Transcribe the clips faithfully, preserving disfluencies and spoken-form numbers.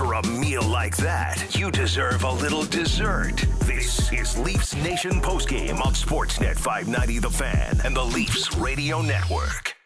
For a meal like that, you deserve a little dessert. This is Leafs Nation postgame on Sportsnet five ninety The Fan and the Leafs Radio Network.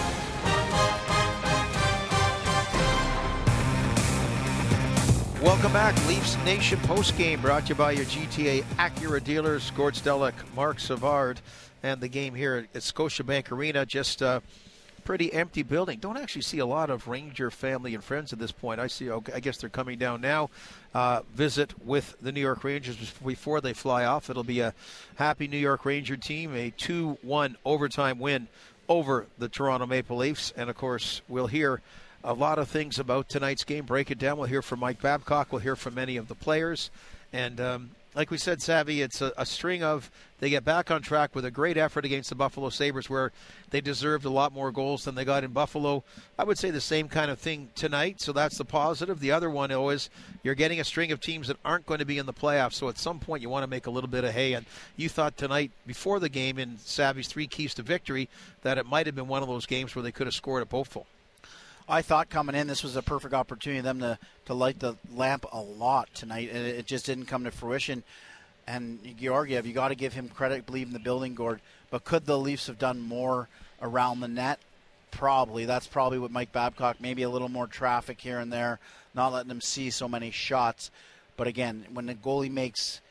Welcome back, Leafs Nation postgame, brought to you by your G T A Acura dealers, Gord Stellick, Mark Savard, and the game here at Scotiabank Arena. Just a pretty empty building. Don't actually see a lot of Ranger family and friends at this point. I see. I guess they're coming down now. Uh, visit with the New York Rangers before they fly off. It'll be a happy New York Ranger team, a two one overtime win over the Toronto Maple Leafs, and of course we'll hear a lot of things about tonight's game. Break it down. We'll hear from Mike Babcock. We'll hear from many of the players. And um, like we said, Savvy, it's a, a string of they get back on track with a great effort against the Buffalo Sabres where they deserved a lot more goals than they got in Buffalo. I would say the same kind of thing tonight, so that's the positive. The other one is you're getting a string of teams that aren't going to be in the playoffs, so at some point you want to make a little bit of hay. And you thought tonight, before the game, in Savvy's three keys to victory, that it might have been one of those games where they could have scored at Beaufort. I thought coming in this was a perfect opportunity for them to, to light the lamp a lot tonight, and it just didn't come to fruition. And Georgiev, you got to give him credit, believe in the building, Gord. But could the Leafs have done more around the net? Probably. That's probably what Mike Babcock, maybe a little more traffic here and there, not letting them see so many shots. But again, when the goalie makes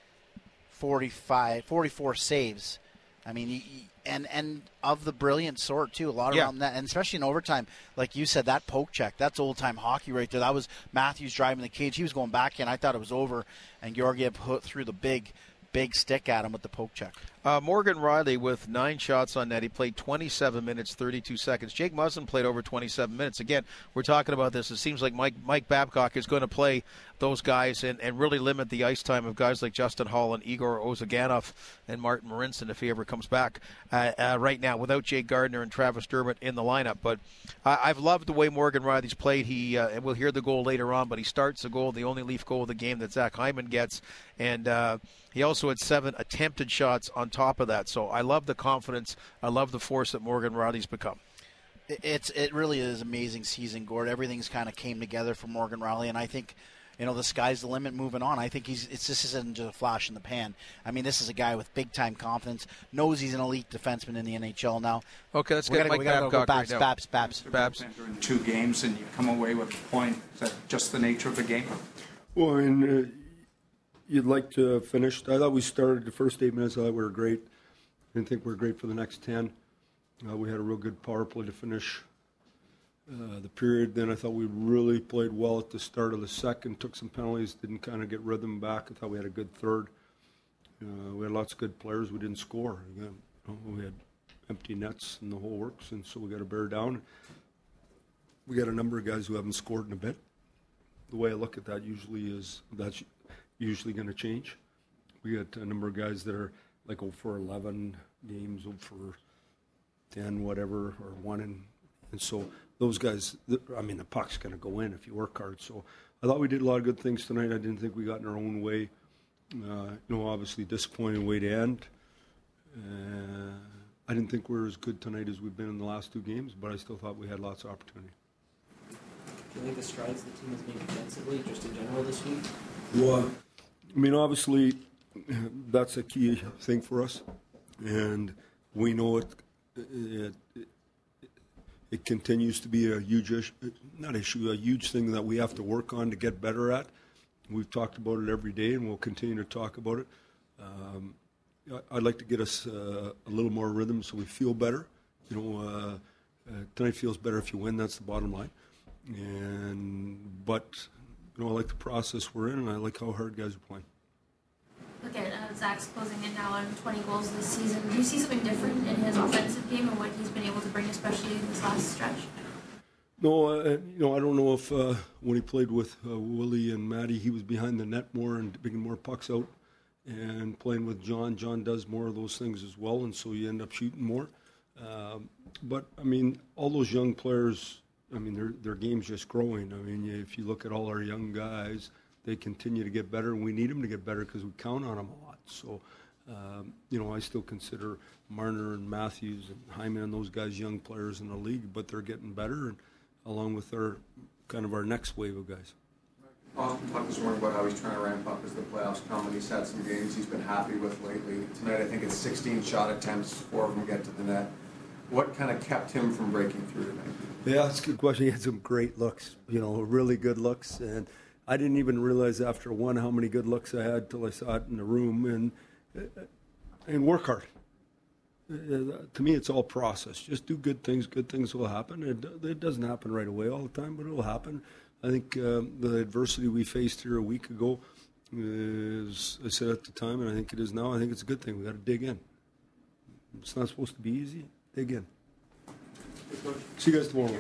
forty-five, forty-four saves, I mean, he, and and of the brilliant sort, too, a lot yeah. around that, and especially in overtime. Like you said, that poke check, that's old-time hockey right there. That was Matthews driving the cage. He was going back in. I thought it was over, and Georgiev put through the big, big stick at him with the poke check. Uh, Morgan Rielly with nine shots on net. He played twenty-seven minutes, thirty-two seconds. Jake Muzzin played over twenty-seven minutes. Again, we're talking about this. It seems like Mike Mike Babcock is going to play those guys and, and really limit the ice time of guys like Justin Hall and Igor Ozaganov and Martin Marincin if he ever comes back uh, uh, right now without Jake Gardiner and Travis Dermott in the lineup. But uh, I've loved the way Morgan Rielly's played. He uh, and we'll hear the goal later on, but he starts the goal, the only Leaf goal of the game that Zach Hyman gets. And uh, he also had seven attempted shots on top of that. So I love the confidence. I love the force that Morgan Rielly's become. It's It really is amazing season, Gord. Everything's kind of came together for Morgan Rielly, and I think, you know, the sky's the limit moving on. I think he's it's this isn't just a flash in the pan. I mean, this is a guy with big-time confidence, knows he's an elite defenseman in the N H L now. Okay, let's we get gotta, Mike Babcock go Babs, right Babs, Babs, Babs. Babs. In two games and you come away with a point. Is that just the nature of the game? Well, I mean, uh, you'd like to finish. I thought we started the first eight minutes. I thought we were great. I didn't think we were great for the next ten. Uh, we had a real good power play to finish uh, the period. Then I thought we really played well at the start of the second, took some penalties, didn't kind of get rhythm back. I thought we had a good third. Uh, we had lots of good players. We didn't score. Again, you know, we had empty nets and the whole works, and so we got to bear down. We got a number of guys who haven't scored in a bit. The way I look at that usually is that's usually going to change. We got a number of guys that are like oh for eleven games, oh for ten, whatever, or one. And, and so those guys, I mean, the puck's going to go in if you work hard. So I thought we did a lot of good things tonight. I didn't think we got in our own way. Uh, you know, obviously disappointing way to end. Uh, I didn't think we were as good tonight as we've been in the last two games, but I still thought we had lots of opportunity. Do you think the strides the team has made defensively, just in general this week? Well, I mean, obviously, that's a key thing for us, and we know it. It, it, it continues to be a huge issue, not issue, a huge thing that we have to work on to get better at. We've talked about it every day, and we'll continue to talk about it. Um, I'd like to get us uh, a little more rhythm so we feel better. You know, uh, uh, tonight feels better if you win. That's the bottom line. And but you know, I like the process we're in, and I like how hard guys are playing. Look at uh, Zach's closing in now on twenty goals this season. Do you see something different in his offensive game and what he's been able to bring, especially in this last stretch? No, uh, you know, I don't know if uh, when he played with uh, Willie and Matty, he was behind the net more and bringing more pucks out. And playing with John, John does more of those things as well, and so you end up shooting more. Um, but, I mean, all those young players, I mean, their their game's just growing. I mean, if you look at all our young guys, they continue to get better, and we need them to get better because we count on them a lot. So, um, you know, I still consider Marner and Matthews and Hyman and those guys young players in the league, but they're getting better, and along with our kind of our next wave of guys. Austin talked this morning about how he's trying to ramp up as the playoffs come, and he's had some games he's been happy with lately. Tonight, I think it's sixteen shot attempts, four of them get to the net. What kind of kept him from breaking through tonight? Yeah, that's a good question. He had some great looks, you know, really good looks, and I didn't even realize after one how many good looks I had till I saw it in the room, and and work hard. Uh, to me, it's all process. Just do good things. Good things will happen. It, it doesn't happen right away all the time, but it will happen. I think um, the adversity we faced here a week ago is, I said at the time, and I think it is now, I think it's a good thing. We got to dig in. It's not supposed to be easy. Dig in. See you guys tomorrow.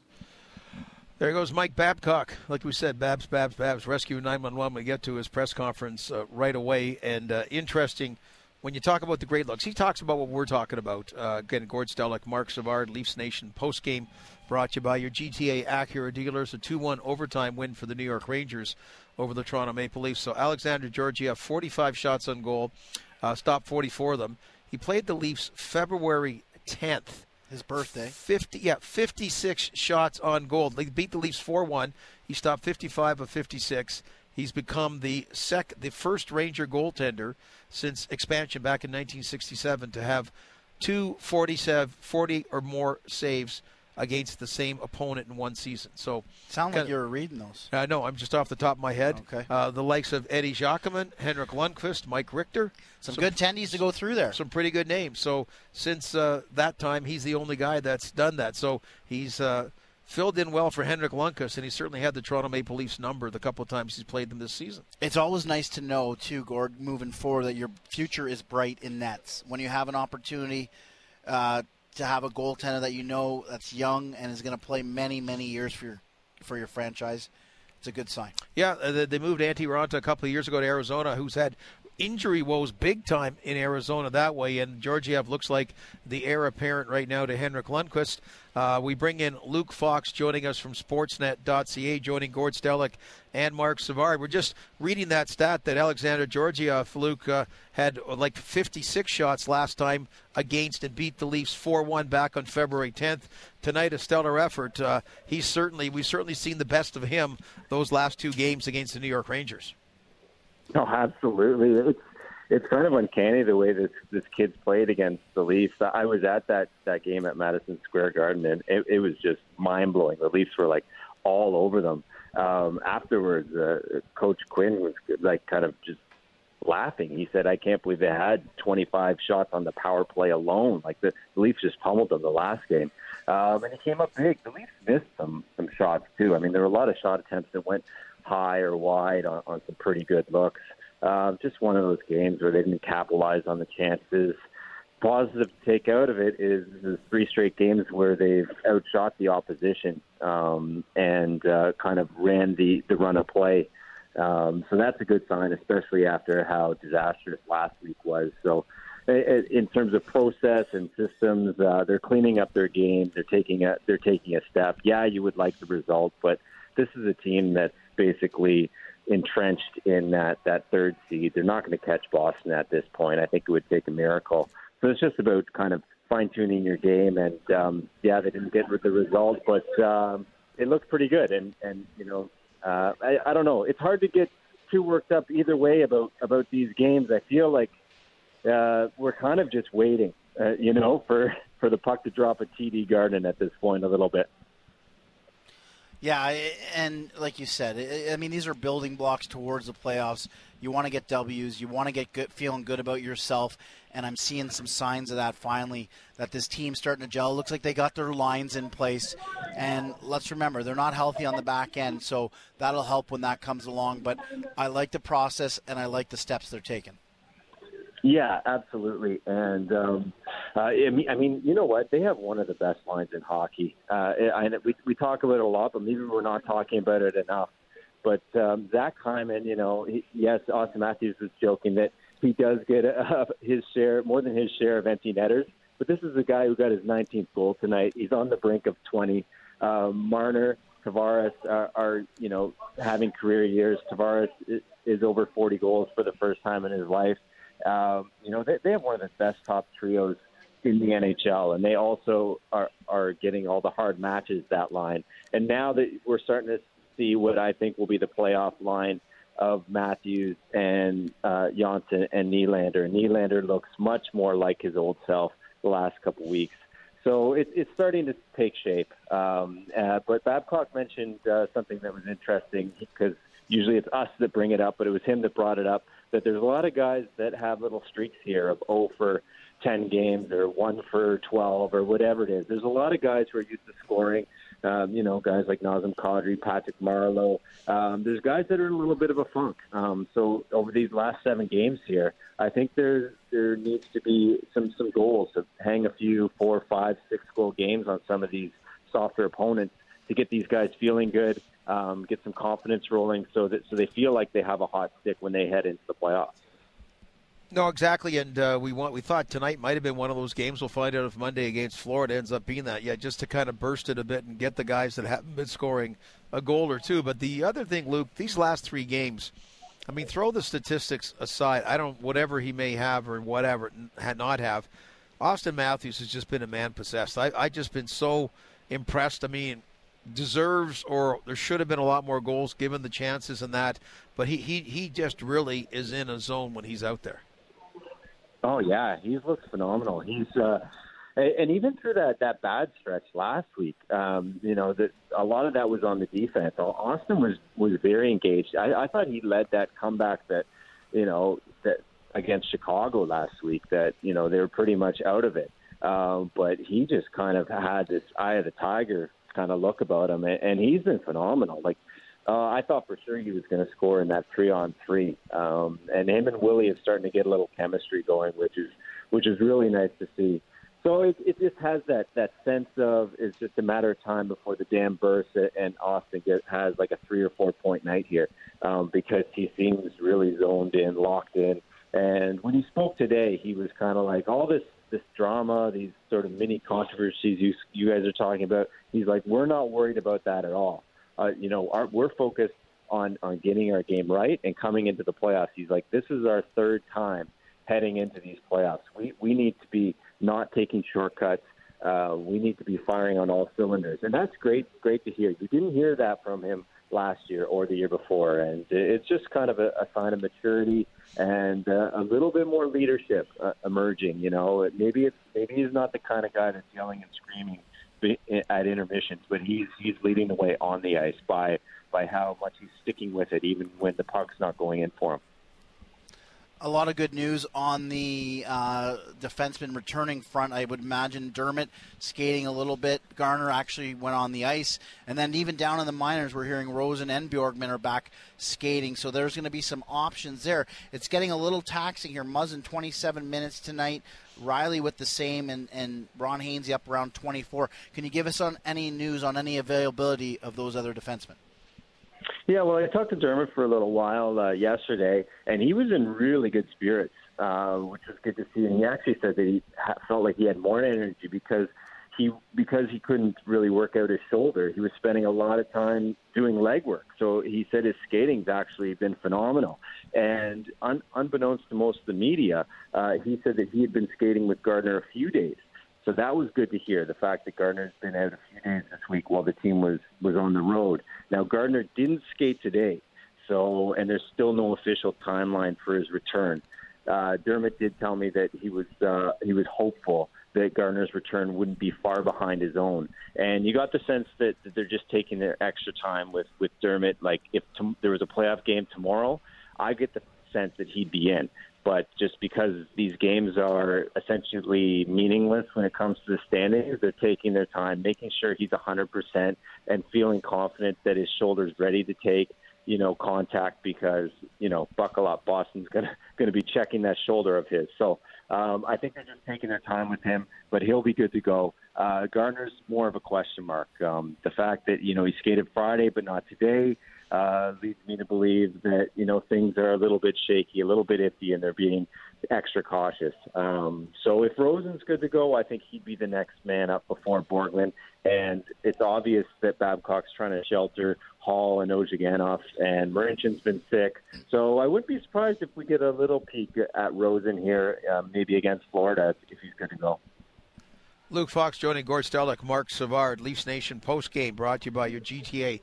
There goes Mike Babcock. Like we said, Babs, Babs, Babs, Rescue nine one one. We get to his press conference uh, right away. And uh, interesting, when you talk about the great looks, he talks about what we're talking about. Uh, again, Gord Stellick, Mark Savard, Leafs Nation postgame, brought to you by your G T A Acura dealers. A two one overtime win for the New York Rangers over the Toronto Maple Leafs. So Alexander Georgiev, forty-five shots on goal, uh, stopped forty-four of them. He played the Leafs February tenth. His birthday. fifty, yeah, fifty-six shots on goal. They beat the Leafs four one. He stopped fifty-five of fifty-six. He's become the sec, the first Ranger goaltender since expansion back in nineteen sixty-seven to have two forty-seven, forty or more saves against the same opponent in one season. So sound like you were reading those. I uh, know. I'm just off the top of my head. Okay. Uh, the likes of Eddie Jacquemin, Henrik Lundqvist, Mike Richter. Some, some good tendies to go through there. Some pretty good names. So since uh, that time, he's the only guy that's done that. So he's uh, filled in well for Henrik Lundqvist, and he certainly had the Toronto Maple Leafs number the couple of times he's played them this season. It's always nice to know, too, Gord, moving forward, that your future is bright in nets. When you have an opportunity uh, to have a goaltender that you know that's young and is going to play many, many years for your for your franchise, it's a good sign. Yeah, uh, they moved Antti Raanta a couple of years ago to Arizona, who's had injury woes big time in Arizona that way, and Georgiev looks like the heir apparent right now to Henrik Lundqvist. Uh, we bring in Luke Fox joining us from Sportsnet dot C A, joining Gord Stellick and Mark Savard. We're just reading that stat that Alexander Georgiev, Luke, uh, had like fifty-six shots last time against and beat the Leafs four one back on February tenth. Tonight, a stellar effort. Uh, he's certainly, we've certainly seen the best of him those last two games against the New York Rangers. No, absolutely. It's it's kind of uncanny the way this this kid's played against the Leafs. I was at that, that game at Madison Square Garden, and it, it was just mind-blowing. The Leafs were, like, all over them. Um, afterwards, uh, Coach Quinn was, like, kind of just laughing. He said, I can't believe they had twenty-five shots on the power play alone. Like, the, the Leafs just pummeled them the last game. Um, and he came up big. The Leafs missed some, some shots, too. I mean, there were a lot of shot attempts that went high or wide on, on some pretty good looks. Uh, just one of those games where they didn't capitalize on the chances. Positive to take out of it is, is three straight games where they've outshot the opposition um, and uh, kind of ran the, the run of play. Um, so that's a good sign, especially after how disastrous last week was. So in terms of process and systems, uh, they're cleaning up their game. They're taking a, they're taking a step. Yeah, you would like the result, but this is a team that's basically entrenched in that, that third seed. They're not going to catch Boston at this point. I think it would take a miracle. So it's just about kind of fine-tuning your game. And, um, yeah, they didn't get the result, but um, it looked pretty good. And, and you know, uh, I, I don't know. It's hard to get too worked up either way about, about these games. I feel like uh, we're kind of just waiting, uh, you know, for, for the puck to drop at T D Garden at this point a little bit. Yeah, and like you said, I mean, these are building blocks towards the playoffs. You want to get W's. You want to get good, feeling good about yourself, and I'm seeing some signs of that finally, that this team's starting to gel. It looks like they got their lines in place, and let's remember, they're not healthy on the back end, so that'll help when that comes along. But I like the process, and I like the steps they're taking. Yeah, absolutely. And, um, uh, I, mean, I mean, you know what? They have one of the best lines in hockey. Uh, I, we, we talk about it a lot, but maybe we're not talking about it enough. But um, Zach Hyman, you know, he, yes, Austin Matthews was joking that he does get a, his share, more than his share of empty netters. But this is a guy who got his nineteenth goal tonight. He's on the brink of twenty. Um, Marner, Tavares are, are, you know, having career years. Tavares is, is over forty goals for the first time in his life. Um, you know, they, they have one of the best top trios in the N H L, and they also are, are getting all the hard matches, that line. And now that we're starting to see what I think will be the playoff line of Matthews and uh, Janssen and Nylander. Nylander looks much more like his old self the last couple weeks. So it, it's starting to take shape. Um, uh, but Babcock mentioned uh, something that was interesting because usually it's us that bring it up, but it was him that brought it up, that there's a lot of guys that have little streaks here of oh for ten games or one for twelve or whatever it is. There's a lot of guys who are used to scoring, um, you know, guys like Nazem Kadri, Patrick Marleau. Um, there's guys that are in a little bit of a funk. Um, so over these last seven games here, I think there there needs to be some, some goals to hang a few four, five, six-goal games on some of these softer opponents to get these guys feeling good, um, get some confidence rolling so that so they feel like they have a hot stick when they head into the playoffs. No, exactly, and uh, we want we thought tonight might have been one of those games. We'll find out if Monday against Florida ends up being that. Yeah, just to kind of burst it a bit and get the guys that haven't been scoring a goal or two. But the other thing, Luke, these last three games, I mean, throw the statistics aside. I don't, whatever he may have or whatever not have, Austin Matthews has just been a man possessed. I I just been so impressed. I mean, deserves or there should have been a lot more goals given the chances and that, but he he he just really is in a zone when he's out there. Oh, yeah, he looks phenomenal. He's uh, and even through that, that bad stretch last week, um, you know, that a lot of that was on the defense. Austin was, was very engaged. I, I thought he led that comeback that, you know, that against Chicago last week that, you know, they were pretty much out of it. Uh, but he just kind of had this eye of the tiger kind of look about him, and, and he's been phenomenal. Like, Uh, I thought for sure he was going to score in that three-on-three, um, and him and Willie are starting to get a little chemistry going, which is which is really nice to see. So it, it just has that, that sense of it's just a matter of time before the dam bursts and Austin get, has like a three or four point night here um, because he seems really zoned in, locked in. And when he spoke today, he was kind of like all this this drama, these sort of mini controversies you you guys are talking about. He's like, we're not worried about that at all. Uh, you know, our, we're focused on, on getting our game right and coming into the playoffs. He's like, this is our third time heading into these playoffs. We we need to be not taking shortcuts. Uh, we need to be firing on all cylinders. And that's great, great to hear. You didn't hear that from him last year or the year before. And it's just kind of a, a sign of maturity and uh, a little bit more leadership uh, emerging. You know, maybe it's maybe he's not the kind of guy that's yelling and screaming at intermissions, but he's he's leading the way on the ice by by how much he's sticking with it, even when the puck's not going in for him. A lot of good news on the uh, defenseman returning front. I would imagine Dermott skating a little bit. Garner actually went on the ice. And then even down in the minors, we're hearing Rosen and Bjorkman are back skating. So there's going to be some options there. It's getting a little taxing here. Muzzin, twenty-seven minutes tonight. Riley with the same, and, and Ron Hainsey up around twenty-four. Can you give us on any news on any availability of those other defensemen? Yeah, well, I talked to Dermott for a little while uh, yesterday, and he was in really good spirits, uh, which was good to see. And he actually said that he ha- felt like he had more energy because he because he couldn't really work out his shoulder. He was spending a lot of time doing leg work. So he said his skating's actually been phenomenal. And un- unbeknownst to most of the media, uh, he said that he had been skating with Gardner a few days. So that was good to hear, the fact that Gardner's been out a few days this week while the team was, was on the road. Now, Gardner didn't skate today, so and there's still no official timeline for his return. Uh, Dermott did tell me that he was uh, he was hopeful that Gardner's return wouldn't be far behind his own. And you got the sense that, that they're just taking their extra time with, with Dermott. Like, if t- there was a playoff game tomorrow, I get the sense that he'd be in. But just because these games are essentially meaningless when it comes to the standings, they're taking their time, making sure he's one hundred percent and feeling confident that his shoulder's ready to take, you know, contact because, you know, buckle up, Boston's going to going to be checking that shoulder of his. So um, I think they're just taking their time with him, but he'll be good to go. Uh, Gardner's more of a question mark. Um, the fact that, you know, he skated Friday but not today, Uh, leads me to believe that, you know, things are a little bit shaky, a little bit iffy, and they're being extra cautious. Um, so if Rosen's good to go, I think he'd be the next man up before Borgman. And it's obvious that Babcock's trying to shelter Hall and Ozhiganov, and Marinchen's been sick. So I wouldn't be surprised if we get a little peek at Rosen here, uh, maybe against Florida, if he's good to go. Luke Fox joining Gord Stellick, Mark Savard, Leafs Nation postgame brought to you by your G T A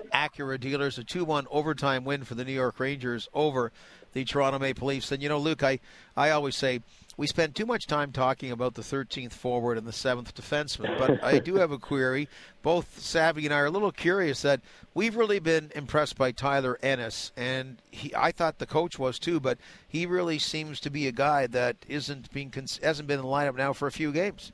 Acura dealers. A two one overtime win for the New York Rangers over the Toronto Maple Leafs. And, you know, Luke, I, I always say we spend too much time talking about the thirteenth forward and the seventh defenseman. But I do have a query. Both Savvy and I are a little curious that we've really been impressed by Tyler Ennis. And he, I thought the coach was too, but he really seems to be a guy that isn't being hasn't been in the lineup now for a few games.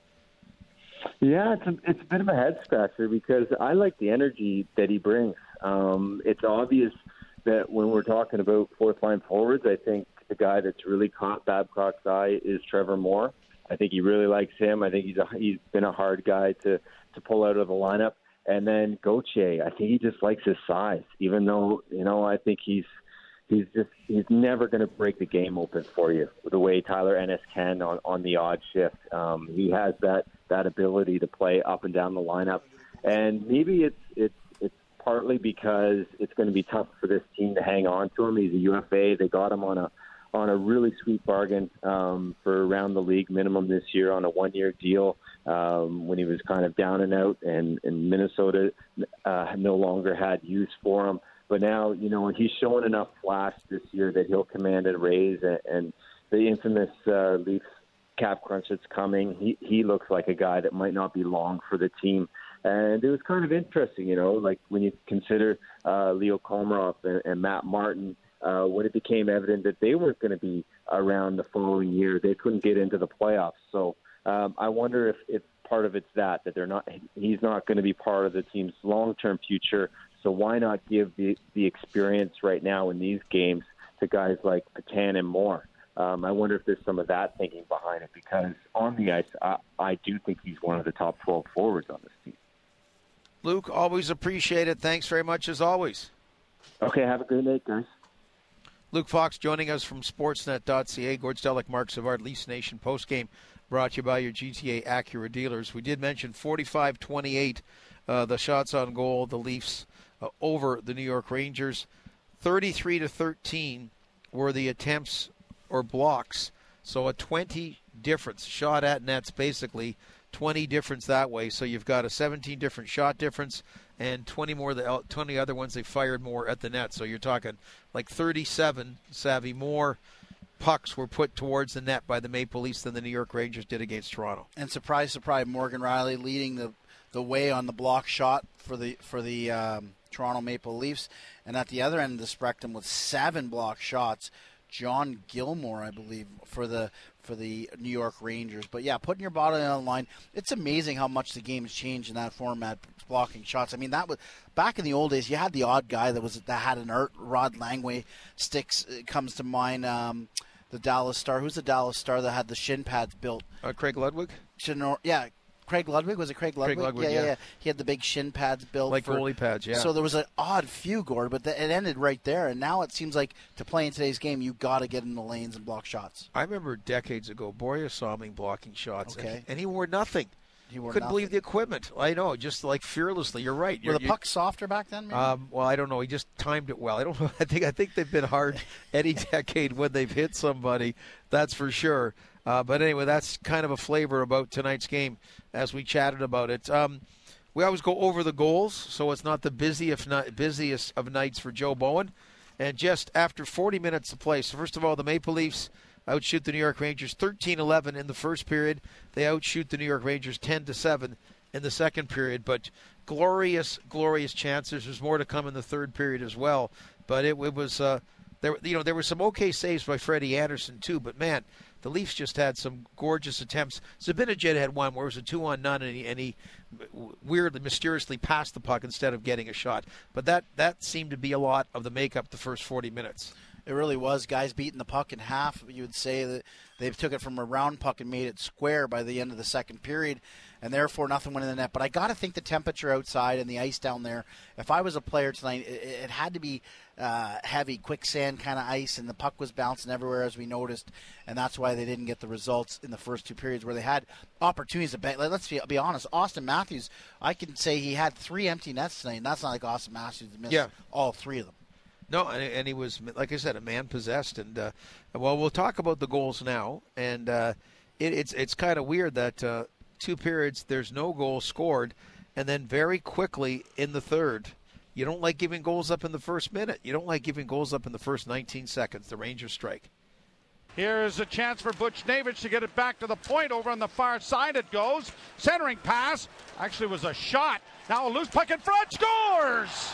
Yeah, it's a, it's a bit of a head scratcher because I like the energy that he brings. Um, it's obvious that when we're talking about fourth line forwards, I think the guy that's really caught Babcock's eye is Trevor Moore. I think he really likes him. I think he's a, he's been a hard guy to, to pull out of the lineup. And then Gauthier, I think he just likes his size, even though, you know, I think he's he's just he's never going to break the game open for you the way Tyler Ennis can on, on the odd shift. Um, he has that, that ability to play up and down the lineup. And maybe it's it's it's partly because it's going to be tough for this team to hang on to him. He's a U F A. They got him on a on a really sweet bargain um, for around the league minimum this year on a one-year deal um, when he was kind of down and out, and, and Minnesota uh, no longer had use for him. But now, you know, he's showing enough flash this year that he'll command a raise, and, and the infamous uh, Leafs cap crunch that's coming, he, he looks like a guy that might not be long for the team. And it was kind of interesting, you know, like when you consider uh, Leo Komarov and, and Matt Martin, uh, when it became evident that they weren't going to be around the following year, they couldn't get into the playoffs. So um, I wonder if, if part of it's that, that they're not, he's not going to be part of the team's long-term future. So why not give the, the experience right now in these games to guys like Petan and Moore? Um, I wonder if there's some of that thinking behind it, because on the ice, I, I do think he's one of the top twelve forwards on this team. Luke, always appreciate it. Thanks very much as always. Okay, have a good night, guys. Luke Fox joining us from Sportsnet dot C A. Gord Stellick, Mark Savard, Leafs Nation postgame brought to you by your G T A Acura dealers. We did mention forty-five twenty-eight, uh, the shots on goal, the Leafs uh, over the New York Rangers. thirty-three to thirteen were the attempts or blocks. So a twenty difference. Shot at nets, basically. twenty difference that way. So you've got a seventeen different shot difference and twenty more, the twenty other ones they fired more at the net. So you're talking like thirty-seven, Savvy, more pucks were put towards the net by the Maple Leafs than the New York Rangers did against Toronto. And surprise, surprise, Morgan Rielly leading the the way on the block shot for the for the um, Toronto Maple Leafs. And at the other end of the spectrum with seven block shots, John Gilmore, I believe, for the for the New York Rangers. But yeah, putting your body on the line, it's amazing how much the game has changed in that format, blocking shots. I mean, that was back in the old days. You had the odd guy that was that had an Ert, Rod Langway sticks. It comes to mind. Um, the Dallas Star. Who's the Dallas Star that had the shin pads built? Uh, Craig Ludwig. Chinor- yeah. Craig Ludwig? Was it Craig Ludwig? Craig Ludwig, yeah, yeah, yeah. yeah. He had the big shin pads built. Like for, goalie pads, yeah. So there was an odd few, Gord, but the, it ended right there. And now it seems like to play in today's game, you got to get in the lanes and block shots. I remember decades ago, Borja saw me blocking shots, Okay. and, and he wore nothing. He wore Couldn't nothing. believe the equipment. I know, just like fearlessly. You're right. Were You're, the pucks softer back then, maybe? Um, well, I don't know. He just timed it well. I don't know. I think I think they've been hard any decade when they've hit somebody. That's for sure. Uh, but anyway, that's kind of a flavor about tonight's game as we chatted about it. Um, we always go over the goals, so it's not the busiest, busiest of nights for Joe Bowen. And just after forty minutes to play, so first of all, the Maple Leafs outshoot the New York Rangers thirteen eleven in the first period. They outshoot the New York Rangers ten to seven in the second period. But glorious, glorious chances. There's more to come in the third period as well. But it, it was, uh, there, you know, there were some okay saves by Freddie Anderson too. But man, the Leafs just had some gorgeous attempts. Zibanejad had one where it was a two-on-none, and he, and he weirdly, mysteriously passed the puck instead of getting a shot. But that, that seemed to be a lot of the makeup the first forty minutes. It really was. Guys beating the puck in half. You would say that they took it from a round puck and made it square by the end of the second period, and therefore nothing went in the net. But I got to think the temperature outside and the ice down there, if I was a player tonight, it, it had to be uh, heavy, quicksand kind of ice, and the puck was bouncing everywhere, as we noticed, and that's why they didn't get the results in the first two periods where they had opportunities to bet. Let's be, be honest. Austin Matthews, I can say he had three empty nets tonight, and that's not like Austin Matthews missed yeah. all three of them. No, and, and he was, like I said, a man possessed. And uh, well, we'll talk about the goals now. And uh, it, it's it's kind of weird that uh, two periods there's no goal scored, and then very quickly in the third, You don't like giving goals up in the first minute. You don't like giving goals up in the first nineteen seconds. The Rangers strike. Here's a chance for Buchnevich to get it back to the point. Over on the far side it goes. Centering pass. Actually was a shot. Now a loose puck in front. Scores!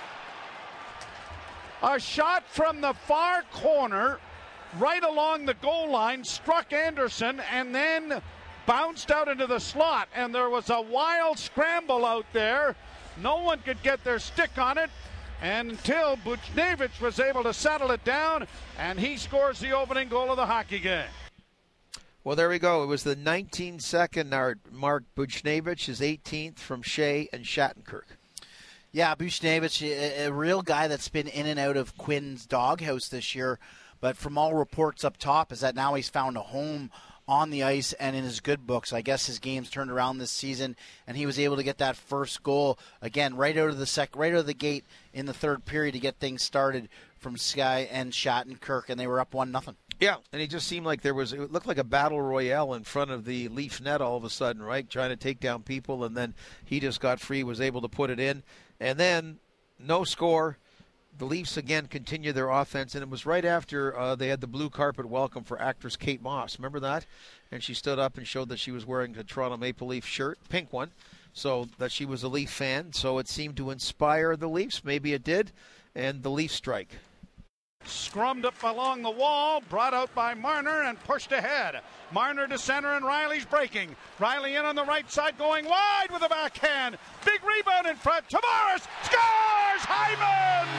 A shot from the far corner, right along the goal line, struck Anderson and then bounced out into the slot. And there was a wild scramble out there. No one could get their stick on it until Buchnevich was able to settle it down, and he scores the opening goal of the hockey game. Well, there we go. It was the nineteen-second mark. Buchnevich, his eighteenth from Shea and Shattenkirk. Yeah, Buchnevich, a, a real guy that's been in and out of Quinn's doghouse this year, but from all reports up top is that now he's found a home on the ice and in his good books. I guess his game's turned around this season, and he was able to get that first goal again right out of the sec, right out of the gate in the third period to get things started from Sky and Shattenkirk, and they were up one nothing. Yeah, and it just seemed like there was, it looked like a battle royale in front of the Leaf net all of a sudden, right? Trying to take down people, and then he just got free, was able to put it in, and then no score. The Leafs again continue their offense, and it was right after uh, they had the blue carpet welcome for actress Kate Moss. Remember that? And she stood up and showed that she was wearing the Toronto Maple Leaf shirt, pink one, so that she was a Leaf fan. So it seemed to inspire the Leafs. Maybe it did. And the Leafs strike. Scrummed up along the wall, brought out by Marner and pushed ahead. Marner to center and Riley's breaking. Riley in on the right side going wide with a backhand. Big rebound in front. Tavares scores! Hyman!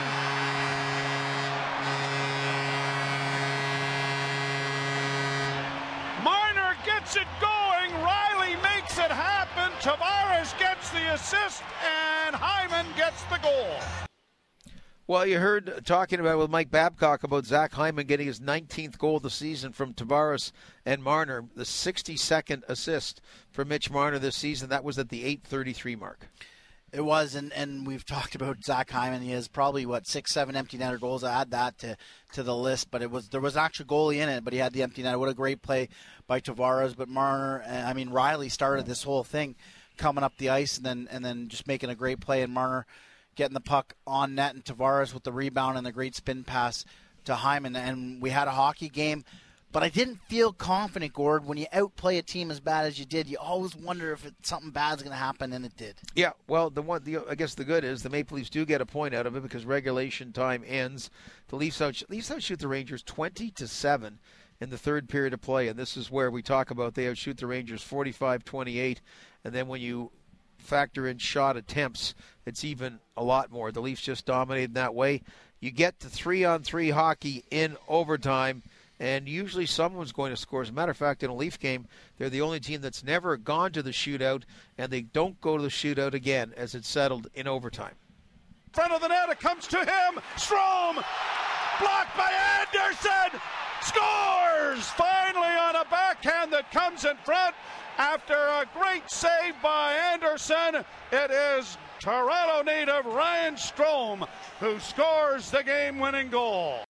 Marner gets it going. Riley makes it happen. Tavares gets the assist and Hyman gets the goal. Well, you heard talking about with Mike Babcock about Zach Hyman getting his nineteenth goal of the season from Tavares and Marner. The sixty-second assist for Mitch Marner this season. That was at the eight thirty-three mark. It was, and, and we've talked about Zach Hyman. He has probably, what, six, seven empty netter goals. I add that to, to the list, but it was there was an actual goalie in it, but he had the empty netter. What a great play by Tavares. But Marner, I mean, Riley started this whole thing coming up the ice and then and then just making a great play, and Marner getting the puck on net, and Tavares with the rebound and the great spin pass to Hyman. And we had a hockey game, but I didn't feel confident, Gord. When you outplay a team as bad as you did, you always wonder if it, something bad's going to happen, and it did. Yeah, well, the one, the, I guess the good is the Maple Leafs do get a point out of it because regulation time ends. The Leafs, out, Leafs outshoot the Rangers twenty to seven in the third period of play, and this is where we talk about they outshoot the Rangers forty-five twenty-eight, and then when you factor in shot attempts, it's even a lot more. The Leafs just dominated in that way. You get to three-on-three hockey in overtime, and usually someone's going to score. As a matter of fact, in a Leaf game, they're the only team that's never gone to the shootout, and they don't go to the shootout again as it's settled in overtime. Front of the net, it comes to him. Strome, blocked by Anderson, scores! Finally on a backhand that comes in front. After a great save by Anderson, it is Toronto native Ryan Strome who scores the game-winning goal.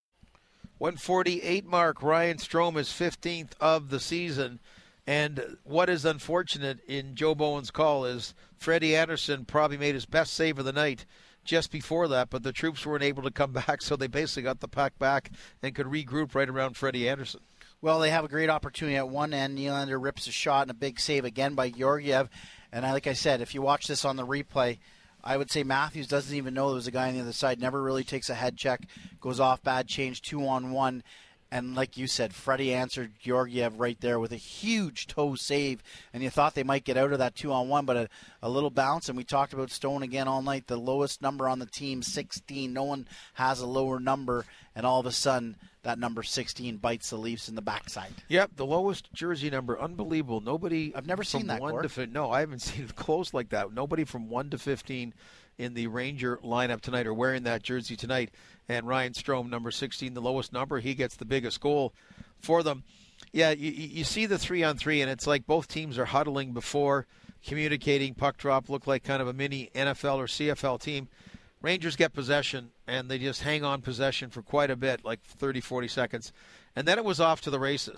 one forty-eight mark. Ryan Strome is fifteenth of the season. And what is unfortunate in Joe Bowen's call is Freddie Anderson probably made his best save of the night just before that, but the troops weren't able to come back, so they basically got the puck back and could regroup right around Freddie Anderson. Well, they have a great opportunity at one end. Nylander rips a shot and a big save again by Georgiev. And I, like I said, if you watch this on the replay, I would say Matthews doesn't even know there was a guy on the other side, never really takes a head check, goes off bad change, two on one. And like you said, Freddie answered Georgiev right there with a huge toe save. And you thought they might get out of that two on one, but a, a little bounce. And we talked about Stone again all night, the lowest number on the team, sixteen. No one has a lower number. And all of a sudden, that number sixteen bites the Leafs in the backside. Yep, the lowest jersey number. Unbelievable. Nobody. I've never seen that, one to fi- No, I haven't seen it close like that. Nobody from one to fifteen in the Ranger lineup tonight are wearing that jersey tonight. And Ryan Strome, number sixteen, the lowest number. He gets the biggest goal for them. Yeah, you, you see the three-on-three, and it's like both teams are huddling before, communicating. Puck drop looked like kind of a mini N F L or C F L team. Rangers get possession, and they just hang on possession for quite a bit, like thirty, forty seconds. And then it was off to the races.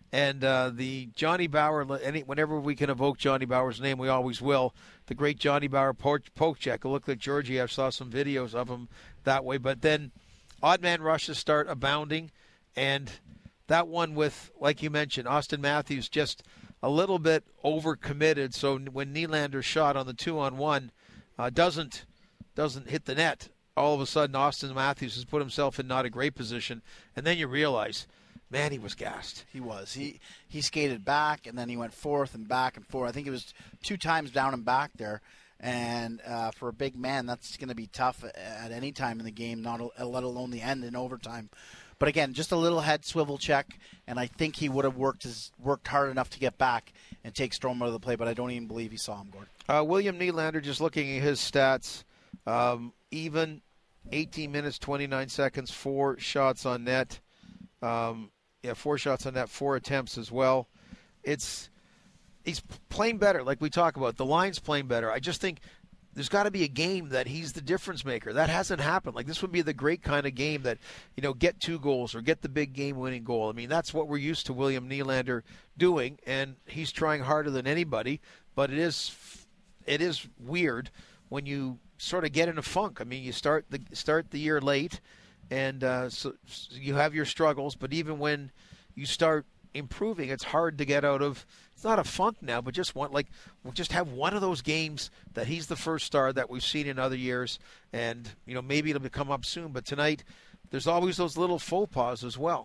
And uh, the Johnny Bower, any, whenever we can evoke Johnny Bower's name, we always will. The great Johnny Bower poke, poke check. It looked like Georgie. I saw some videos of him that way. But then odd man rushes start abounding. And that one with, like you mentioned, Austin Matthews just a little bit overcommitted. So when Nylander's shot on the two-on-one uh, doesn't doesn't hit the net, all of a sudden Austin Matthews has put himself in not a great position. And then you realize, man, he was gassed. He was. He he skated back, and then he went forth and back and forth. I think it was two times down and back there. And uh, for a big man, that's going to be tough at any time in the game, not let alone the end in overtime. But again, just a little head swivel check, and I think he would have worked his, worked hard enough to get back and take Strome out of the play, but I don't even believe he saw him, Gord. Uh, William Nylander, just looking at his stats, um, even eighteen minutes, twenty-nine seconds, four shots on net. Um, yeah, four shots on net, four attempts as well. It's he's playing better, like we talk about. The line's playing better. I just think there's got to be a game that he's the difference maker. That hasn't happened. Like, this would be the great kind of game that, you know, get two goals or get the big game-winning goal. I mean, that's what we're used to William Nylander doing, and he's trying harder than anybody. But it is it is weird when you sort of get in a funk. I mean, you start the start the year late, and uh, so, so you have your struggles. But even when you start improving, it's hard to get out of. It's not a funk now, but just one like we'll just have one of those games that he's the first star that we've seen in other years, and you know maybe it'll come up soon. But tonight, there's always those little faux pas as well.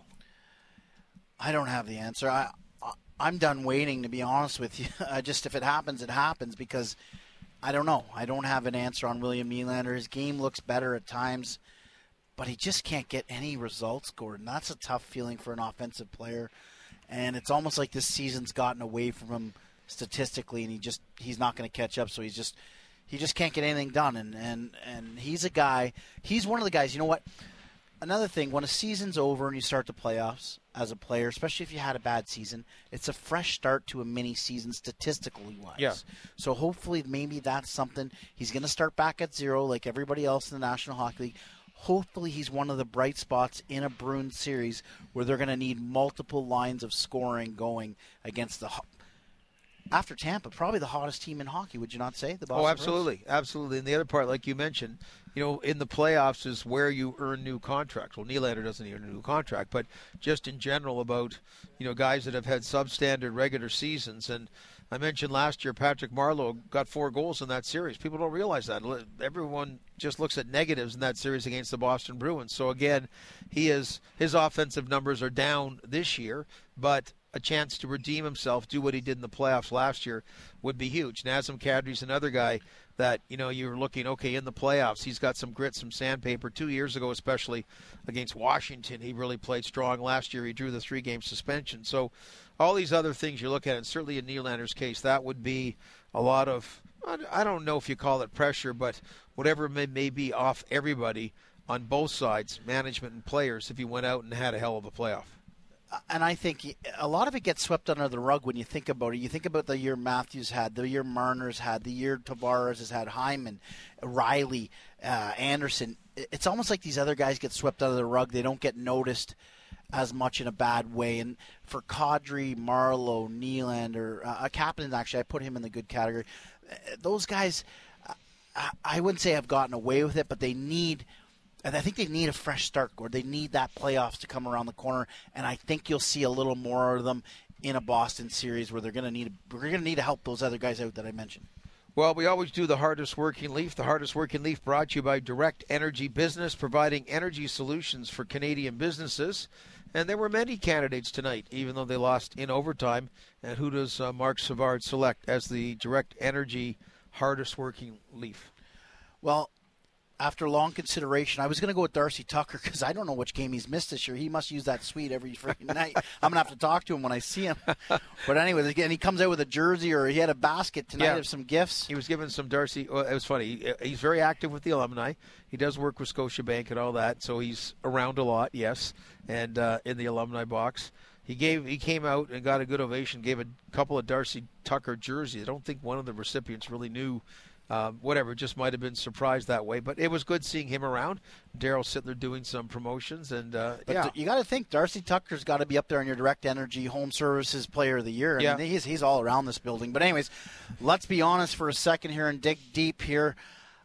I don't have the answer. I, I I'm done waiting, to be honest with you. I just if it happens, it happens, because I don't know. I don't have an answer on William Nylander. His game looks better at times, but he just can't get any results, Gordon. That's a tough feeling for an offensive player. And it's almost like this season's gotten away from him statistically, and he just he's not going to catch up. So he's just he just can't get anything done. And, and and he's a guy. He's one of the guys. You know what? Another thing, when a season's over and you start the playoffs as a player, especially if you had a bad season, it's a fresh start to a mini season statistically wise. Yeah. So hopefully maybe that's something. He's going to start back at zero like everybody else in the National Hockey League. Hopefully he's one of the bright spots in a Bruins series where they're going to need multiple lines of scoring going against the after Tampa, probably the hottest team in hockey, would you not say? The Boston Oh, absolutely, Bruins? absolutely. And the other part, like you mentioned, you know, in the playoffs is where you earn new contracts. Well, Nylander doesn't earn a new contract, but just in general about, you know, guys that have had substandard regular seasons. And I mentioned last year Patrick Marleau got four goals in that series. People don't realize that. Everyone just looks at negatives in that series against the Boston Bruins. So again, he is his offensive numbers are down this year, but a chance to redeem himself, do what he did in the playoffs last year, would be huge. Nazem Kadri's another guy that, you know, you're looking, okay, in the playoffs, he's got some grit, some sandpaper. Two years ago, especially against Washington, he really played strong. Last year, he drew the three-game suspension. So all these other things you look at, and certainly in Nylander's case, that would be a lot of, I don't know if you call it pressure, but whatever it may, may be off everybody on both sides, management and players, if he went out and had a hell of a playoff. And I think a lot of it gets swept under the rug when you think about it. You think about the year Matthews had, the year Marner's had, the year Tavares has had, Hyman, Riley, uh, Anderson. It's almost like these other guys get swept under the rug. They don't get noticed as much in a bad way. And for Kadri, Marleau, Nylander, uh, Kapanen, actually, I put him in the good category. Those guys, I, I wouldn't say have gotten away with it, but they need – I think they need a fresh start, Gord. They need that playoffs to come around the corner, and I think you'll see a little more of them in a Boston series where they're going to need we're going to need to help those other guys out that I mentioned. Well, we always do the hardest working Leaf. The hardest working Leaf brought to you by Direct Energy Business, providing energy solutions for Canadian businesses. And there were many candidates tonight, even though they lost in overtime. And who does uh, Mark Savard select as the Direct Energy hardest working Leaf? Well, after long consideration, I was going to go with Darcy Tucker because I don't know which game he's missed this year. He must use that suite every freaking night. I'm going to have to talk to him when I see him. But anyway, again, he comes out with a jersey or he had a basket tonight yeah. of some gifts. He was given some Darcy. Well, it was funny. He's very active with the alumni. He does work with Scotiabank and all that, so he's around a lot, yes, and uh, in the alumni box. He gave. He came out and got a good ovation, gave a couple of Darcy Tucker jerseys. I don't think one of the recipients really knew uh, whatever, just might have been surprised that way. But it was good seeing him around. Daryl sitting there doing some promotions, and uh, but yeah, you got to think Darcy Tucker's got to be up there on your Direct Energy Home Services Player of the Year. I yeah. mean, he's he's all around this building. But anyways, let's be honest for a second here and dig deep here.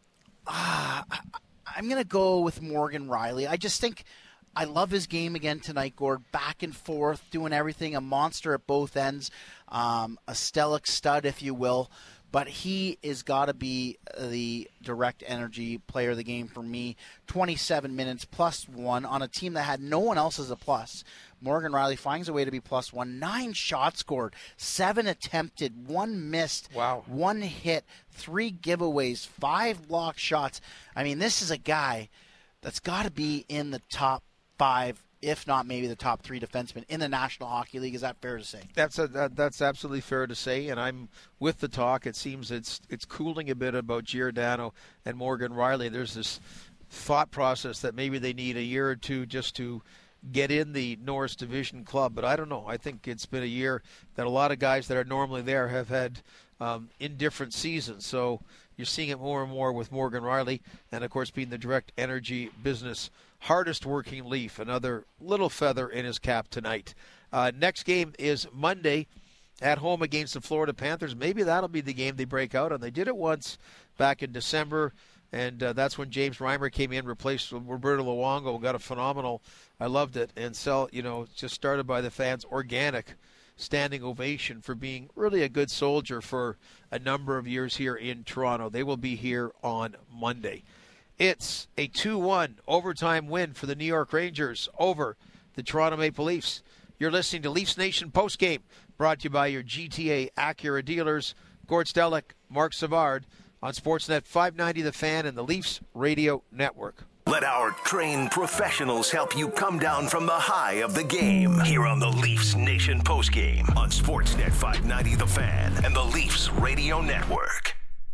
Ah, I'm going to go with Morgan Rielly. I just think I love his game again tonight, Gord. Back and forth, doing everything, a monster at both ends, um, a Stellic stud, if you will. But he is got to be the Direct Energy Player of the game for me. twenty-seven minutes, plus one, on a team that had no one else as a plus. Morgan Rielly finds a way to be plus one. Nine shots scored, seven attempted, one missed, wow. one hit, three giveaways, five block shots. I mean, this is a guy that's got to be in the top five, if not maybe the top three defensemen in the National Hockey League. Is that fair to say? That's a, that, that's absolutely fair to say, and I'm with the talk. It seems it's it's cooling a bit about Giordano and Morgan Rielly. There's this thought process that maybe they need a year or two just to get in the Norris Division club, but I don't know. I think it's been a year that a lot of guys that are normally there have had um, indifferent seasons, so you're seeing it more and more with Morgan Rielly, and of course being the Direct Energy business hardest working Leaf, another little feather in his cap tonight. Uh, next game is Monday at home against the Florida Panthers. Maybe that'll be the game they break out on. They did it once back in December, and uh, that's when James Reimer came in, replaced Roberto Luongo, got a phenomenal, I loved it, and sell, you know, just started by the fans, organic standing ovation for being really a good soldier for a number of years here in Toronto. They will be here on Monday. It's a two one overtime win for the New York Rangers over the Toronto Maple Leafs. You're listening to Leafs Nation postgame, brought to you by your G T A Acura dealers, Gord Stellick, Mark Savard, on Sportsnet five ninety The Fan and the Leafs Radio Network. Let our trained professionals help you come down from the high of the game here on the Leafs Nation postgame on Sportsnet five ninety The Fan and the Leafs Radio Network.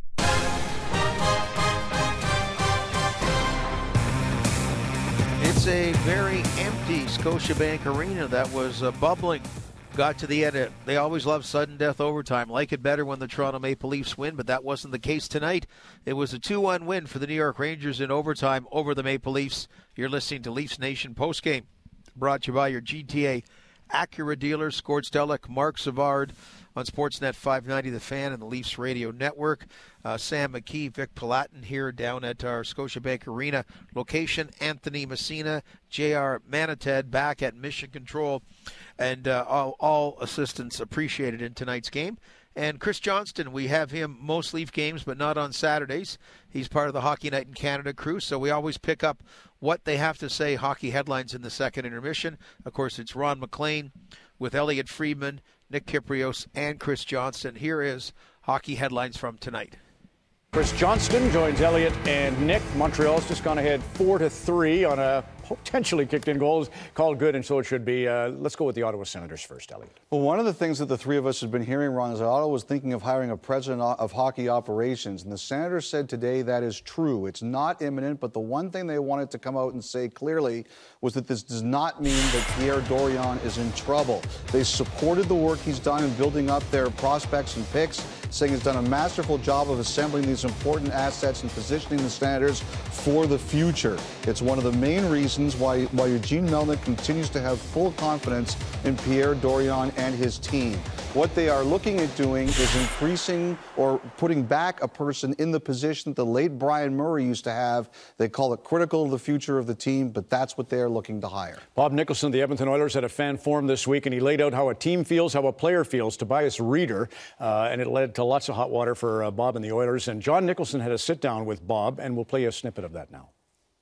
It's a very empty Scotiabank Arena that was uh, bubbling. Got to the end. They always love sudden death overtime. Like it better when the Toronto Maple Leafs win, but that wasn't the case tonight. It was a two one win for the New York Rangers in overtime over the Maple Leafs. You're listening to Leafs Nation postgame, brought to you by your G T A Acura dealers, Gord Stellick, Mark Savard, on Sportsnet five ninety The Fan and the Leafs Radio Network. Uh, Sam McKee, Vic Palatine here down at our Scotiabank Arena location. Anthony Messina, J R Manited back at Mission Control. And uh, all, all assistants appreciated in tonight's game. And Chris Johnston, we have him most Leaf games, but not on Saturdays. He's part of the Hockey Night in Canada crew, so we always pick up what they have to say, hockey headlines in the second intermission. Of course, it's Ron McLean with Elliot Friedman, Nick Kyprios, and Chris Johnston. Here is hockey headlines from tonight. Chris Johnston joins Elliot and Nick. Montreal's just gone ahead four to three on a potentially kicked in goal. Called good, and so it should be. Uh, let's go with the Ottawa Senators first, Elliot. Well, one of the things that the three of us have been hearing, Ron, is that Ottawa was thinking of hiring a president of hockey operations, and the Senators said today that is true. It's not imminent, but the one thing they wanted to come out and say clearly was that this does not mean that Pierre Dorion is in trouble. They supported the work he's done in building up their prospects and picks, saying he's done a masterful job of assembling these important assets and positioning the Senators for the future. It's one of the main reasons why, why Eugene Melnyk continues to have full confidence in Pierre Dorion and his team. What they are looking at doing is increasing or putting back a person in the position that the late Brian Murray used to have. They call it critical of the future of the team, but that's what they are looking to hire. Bob Nicholson, the Edmonton Oilers, had a fan forum this week, and he laid out how a team feels, how a player feels. Tobias Reeder, uh, and it led to lots of hot water for uh, Bob and the Oilers. And John Nicholson had a sit-down with Bob, and we'll play a snippet of that now.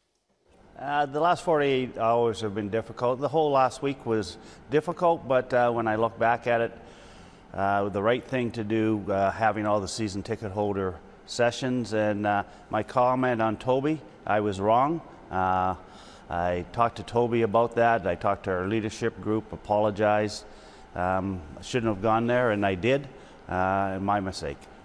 Uh, the last forty-eight hours have been difficult. The whole last week was difficult, but uh, when I look back at it, uh, the right thing to do, uh, having all the season ticket holder sessions, and uh, my comment on Toby, I was wrong. Uh, I talked to Toby about that. I talked to our leadership group, apologized. Um, I shouldn't have gone there, and I did. Uh, my mistake.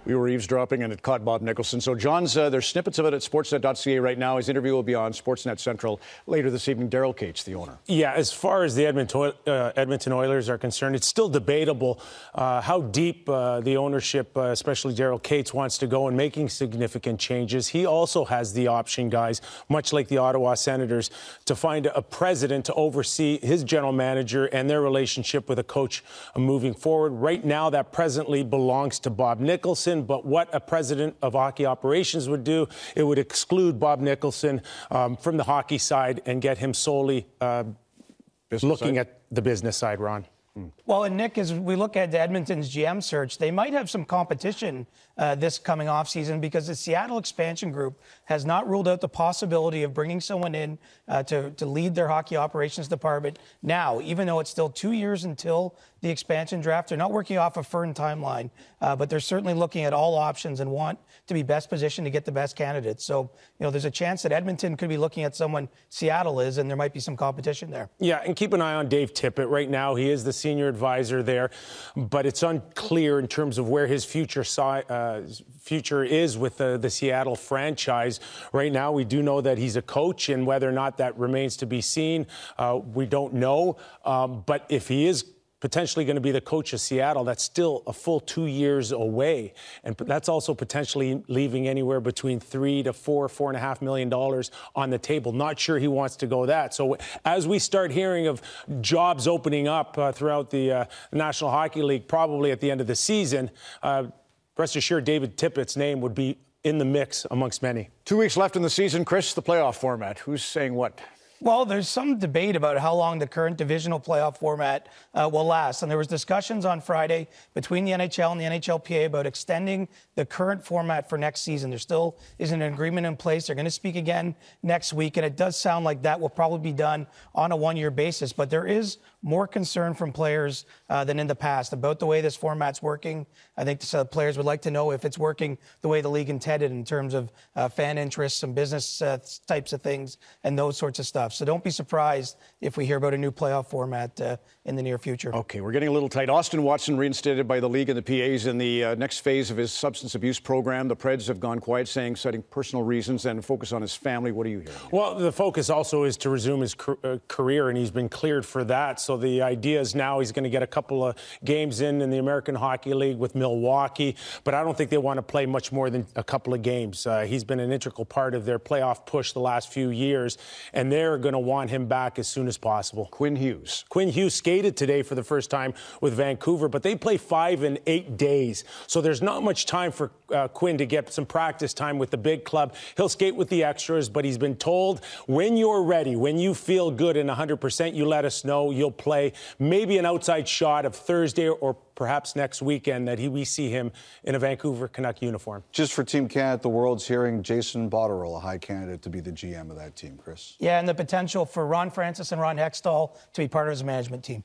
We were eavesdropping, and it caught Bob Nicholson. So, John's, uh, there's snippets of it at sportsnet dot c a right now. His interview will be on Sportsnet Central later this evening. Daryl Cates, the owner. Yeah, as far as the Edmonton, uh, Edmonton Oilers are concerned, it's still debatable uh, how deep uh, the ownership, uh, especially Daryl Cates, wants to go in making significant changes. He also has the option, guys, much like the Ottawa Senators, to find a president to oversee his general manager and their relationship with a coach moving forward. Right now, that presently belongs to Bob Nicholson, but what a president of hockey operations would do, it would exclude Bob Nicholson um, from the hockey side and get him solely uh, looking side? at the business side, Ron. Well, and Nick, as we look at Edmonton's G M search, they might have some competition uh, this coming off season because the Seattle expansion group has not ruled out the possibility of bringing someone in uh, to, to lead their hockey operations department now, even though it's still two years until the expansion draft. They're not working off a firm timeline, uh, but they're certainly looking at all options and want to be best positioned to get the best candidates. So, you know, there's a chance that Edmonton could be looking at someone Seattle is, and there might be some competition there. Yeah, and keep an eye on Dave Tippett. Right now, he is the senior advisor there, but it's unclear in terms of where his future si- uh, future is with the, the Seattle franchise. Right now, we do know that he's a coach, and whether or not that remains to be seen, uh, we don't know. Um, but if he is potentially going to be the coach of Seattle, that's still a full two years away. And that's also potentially leaving anywhere between three to four, four and a half million dollars on the table. Not sure he wants to go that. So as we start hearing of jobs opening up uh, throughout the uh, National Hockey League, probably at the end of the season, uh, rest assured David Tippett's name would be in the mix amongst many. Two weeks left in the season, Chris, the playoff format. Who's saying what? Well, there's some debate about how long the current divisional playoff format uh, will last. And there was discussions on Friday between the N H L and the N H L P A about extending the current format for next season. There still isn't an agreement in place. They're going to speak again next week, and it does sound like that will probably be done on a one-year basis. But there is more concern from players uh, than in the past about the way this format's working. I think the uh, players would like to know if it's working the way the league intended in terms of uh, fan interests and business uh, types of things and those sorts of stuff. So don't be surprised if we hear about a new playoff format uh, in the near future. Okay, we're getting a little tight. Austin Watson reinstated by the league and the P As in the uh, next phase of his substance abuse program. The Preds have gone quiet, saying citing personal reasons and focus on his family. What are you hearing? Well, the focus also is to resume his car- uh, career, and he's been cleared for that. So the idea is now he's going to get a couple of games in in the American Hockey League with Milwaukee, but I don't think they want to play much more than a couple of games. Uh, he's been an integral part of their playoff push the last few years, and they're going to want him back as soon as possible. Quinn Hughes. Quinn Hughes skated today for the first time with Vancouver, but they play five and eight days, so there's not much time for uh, Quinn to get some practice time with the big club. He'll skate with the extras, but he's been told when you're ready, when you feel good and one hundred percent, you let us know. You'll play. Maybe an outside shot of Thursday or perhaps next weekend that he, we see him in a Vancouver Canuck uniform. Just for Team Canada, the world's hearing Jason Botterill, a high candidate to be the G M of that team, Chris. Yeah, and the potential for Ron Francis and Ron Hextall to be part of his management team.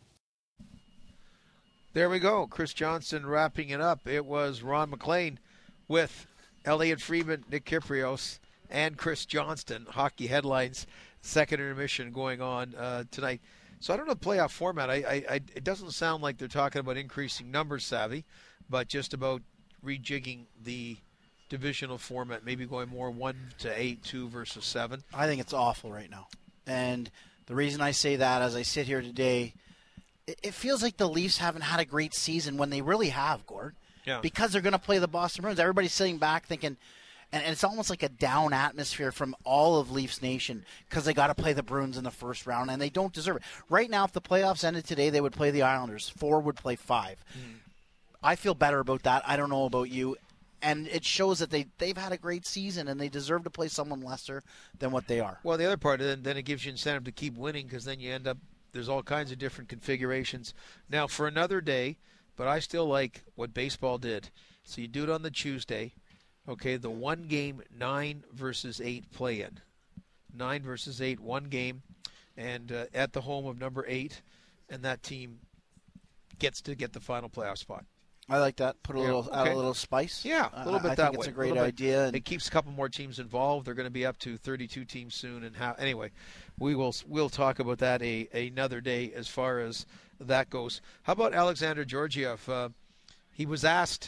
There we go. Chris Johnson wrapping it up. It was Ron MacLean with Elliot Friedman, Nick Kyprios, and Chris Johnston. Hockey headlines, second intermission going on uh, tonight. So I don't know the playoff format. I, I, I, it doesn't sound like they're talking about increasing numbers, Savvy, but just about rejigging the divisional format, maybe going more one to eight, two versus seven. I think it's awful right now. And the reason I say that, as I sit here today, it, it feels like the Leafs haven't had a great season when they really have, Gord. Yeah. Because they're going to play the Boston Bruins. Everybody's sitting back thinking, and, and it's almost like a down atmosphere from all of Leafs Nation because they got to play the Bruins in the first round, and they don't deserve it. Right now, if the playoffs ended today, they would play the Islanders. Four would play five. Mm. I feel better about that. I don't know about you. And it shows that they, they've had a great season, and they deserve to play someone lesser than what they are. Well, the other part, then, then it gives you incentive to keep winning because then you end up, there's all kinds of different configurations. Now, for another day, but I still like what baseball did. So you do it on the Tuesday. Okay, the one game, nine versus eight play-in. Nine versus eight, one game, and uh, at the home of number eight, and that team gets to get the final playoff spot. I like that. Put a yeah, little, okay. add a little spice. Yeah, a little bit I that think way. It's a great a idea. And it keeps a couple more teams involved. They're going to be up to thirty-two teams soon, and how. Anyway, we will we'll talk about that a another day as far as that goes. How about Alexander Georgiev? Uh, he was asked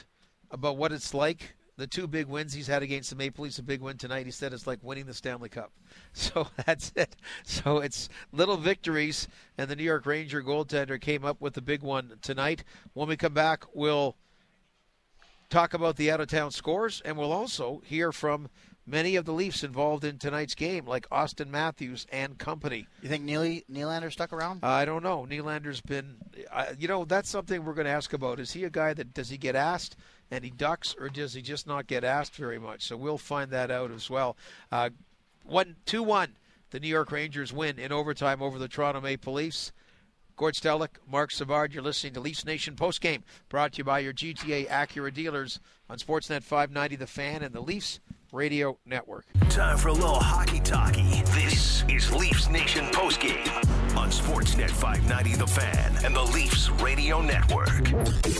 about what it's like. The two big wins he's had against the Maple Leafs, a big win tonight. He said it's like winning the Stanley Cup. So that's it. So it's little victories, and the New York Ranger goaltender came up with the big one tonight. When we come back, we'll talk about the out-of-town scores, and we'll also hear from many of the Leafs involved in tonight's game, like Austin Matthews and company. You think Neely, Nylander stuck around? I don't know. Nylander's been, uh, you know, that's something we're going to ask about. Is he a guy that, does he get asked and he ducks, or does he just not get asked very much? So we'll find that out as well. Uh, one, two one, the New York Rangers win in overtime over the Toronto Maple Leafs. Gord Stellick, Mark Savard, you're listening to Leafs Nation Postgame, brought to you by your G T A Acura dealers on Sportsnet five ninety The Fan and the Leafs Radio Network. Time for a little hockey talkie. This is Leafs Nation Postgame on Sportsnet five ninety The Fan and the Leafs Radio Network.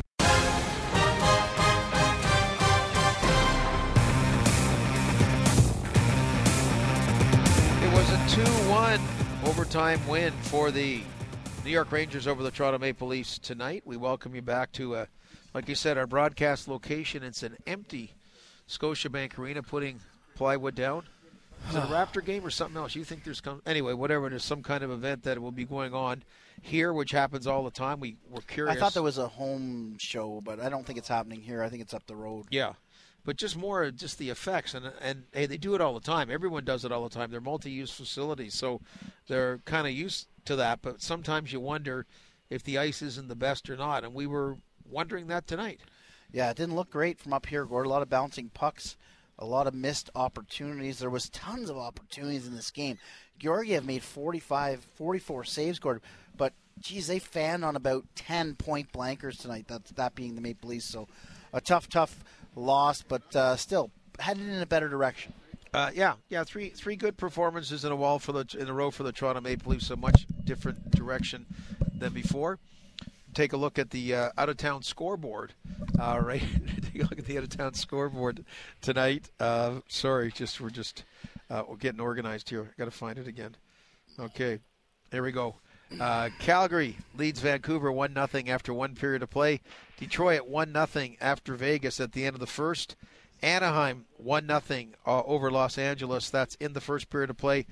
It was a two one overtime win for the New York Rangers over the Toronto Maple Leafs tonight. We welcome you back to, uh, like you said, our broadcast location. It's an empty Scotiabank Arena, putting plywood down. Is it a Raptor game or something else? You think there's come anyway? Whatever. There's some kind of event that will be going on here, which happens all the time. We were curious. I thought there was a home show, but I don't think it's happening here. I think it's up the road. Yeah, but just more just the effects, and and hey, they do it all the time. Everyone does it all the time. They're multi-use facilities, so they're kind of used to that. But sometimes you wonder if the ice isn't the best or not, and we were wondering that tonight. Yeah, it didn't look great from up here, Gord. A lot of bouncing pucks, a lot of missed opportunities. There was tons of opportunities in this game. Georgiev made forty-five, forty-four saves, Gord, but, geez, they fanned on about ten point blankers tonight, that, that being the Maple Leafs. So a tough, tough loss, but uh, still headed in a better direction. Uh, yeah, yeah, three three good performances in a wall for the in a row for the Toronto Maple Leafs. A much different direction than before. Take a look at the uh, out-of-town scoreboard. Uh, right, take a look at the out-of-town scoreboard tonight. Uh, sorry, just we're just uh, we're getting organized here. Got to find it again. Okay, here we go. Uh, Calgary leads Vancouver one nothing after one period of play. Detroit one nothing after Vegas at the end of the first. Anaheim one nothing uh, over Los Angeles. That's in the first period of play.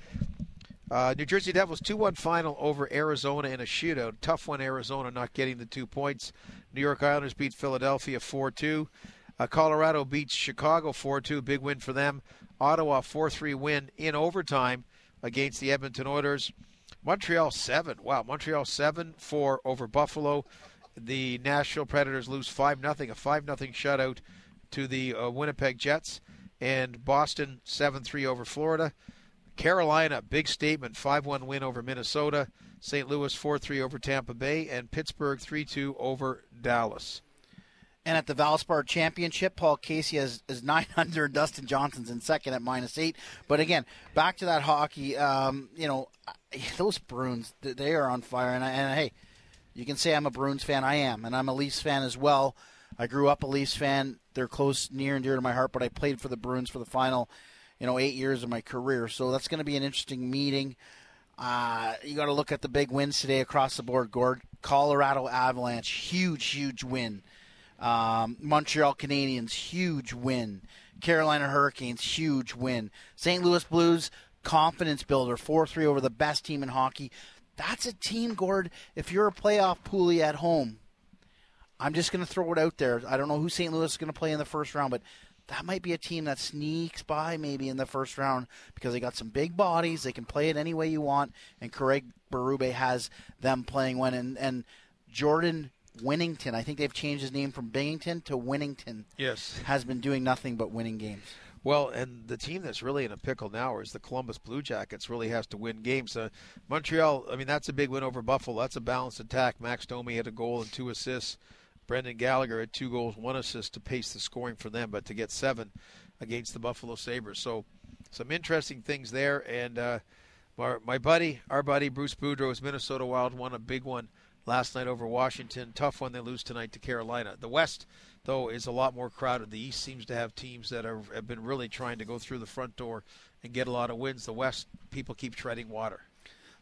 Uh, New Jersey Devils two one final over Arizona in a shootout. Tough one, Arizona not getting the two points. New York Islanders beat Philadelphia four two. Uh, Colorado beats Chicago four two. Big win for them. Ottawa four three win in overtime against the Edmonton Oilers. Montreal seven. Wow, Montreal seven four over Buffalo. The Nashville Predators lose five nothing. A five nothing shutout to the uh, Winnipeg Jets. And Boston seven three over Florida. Carolina, big statement, five one win over Minnesota. Saint Louis four three over Tampa Bay. And Pittsburgh three two over Dallas. And at the Valspar Championship, Paul Casey has is nine under. Dustin Johnson's in second at minus eight. But again, back to that hockey, um, you know, those Bruins, they are on fire. And, I, and hey, you can say I'm a Bruins fan. I am. And I'm a Leafs fan as well. I grew up a Leafs fan. They're close, near and dear to my heart. But I played for the Bruins for the final you know, eight years of my career. So that's going to be an interesting meeting. Uh, you got to look at the big wins today across the board, Gord. Colorado Avalanche, huge, huge win. Um, Montreal Canadiens, huge win. Carolina Hurricanes, huge win. Saint Louis Blues, confidence builder, four three over the best team in hockey. That's a team, Gord, if you're a playoff poolie at home. I'm just going to throw it out there. I don't know who Saint Louis is going to play in the first round, but that might be a team that sneaks by maybe in the first round because they got some big bodies. They can play it any way you want, and Craig Berube has them playing one. And, and Jordan Winnington, I think they've changed his name from Binghamton to Winnington. Yes. Has been doing nothing but winning games. Well, and the team that's really in a pickle now is the Columbus Blue Jackets. Really has to win games. Uh, Montreal, I mean, that's a big win over Buffalo. That's a balanced attack. Max Domi had a goal and two assists. Brendan Gallagher had two goals, one assist to pace the scoring for them, but to get seven against the Buffalo Sabres. So some interesting things there. And uh, my, my buddy, our buddy, Bruce Boudreau's Minnesota Wild won a big one last night over Washington. Tough one they lose tonight to Carolina. The West, though, is a lot more crowded. The East seems to have teams that are, have been really trying to go through the front door and get a lot of wins. The West, people keep treading water.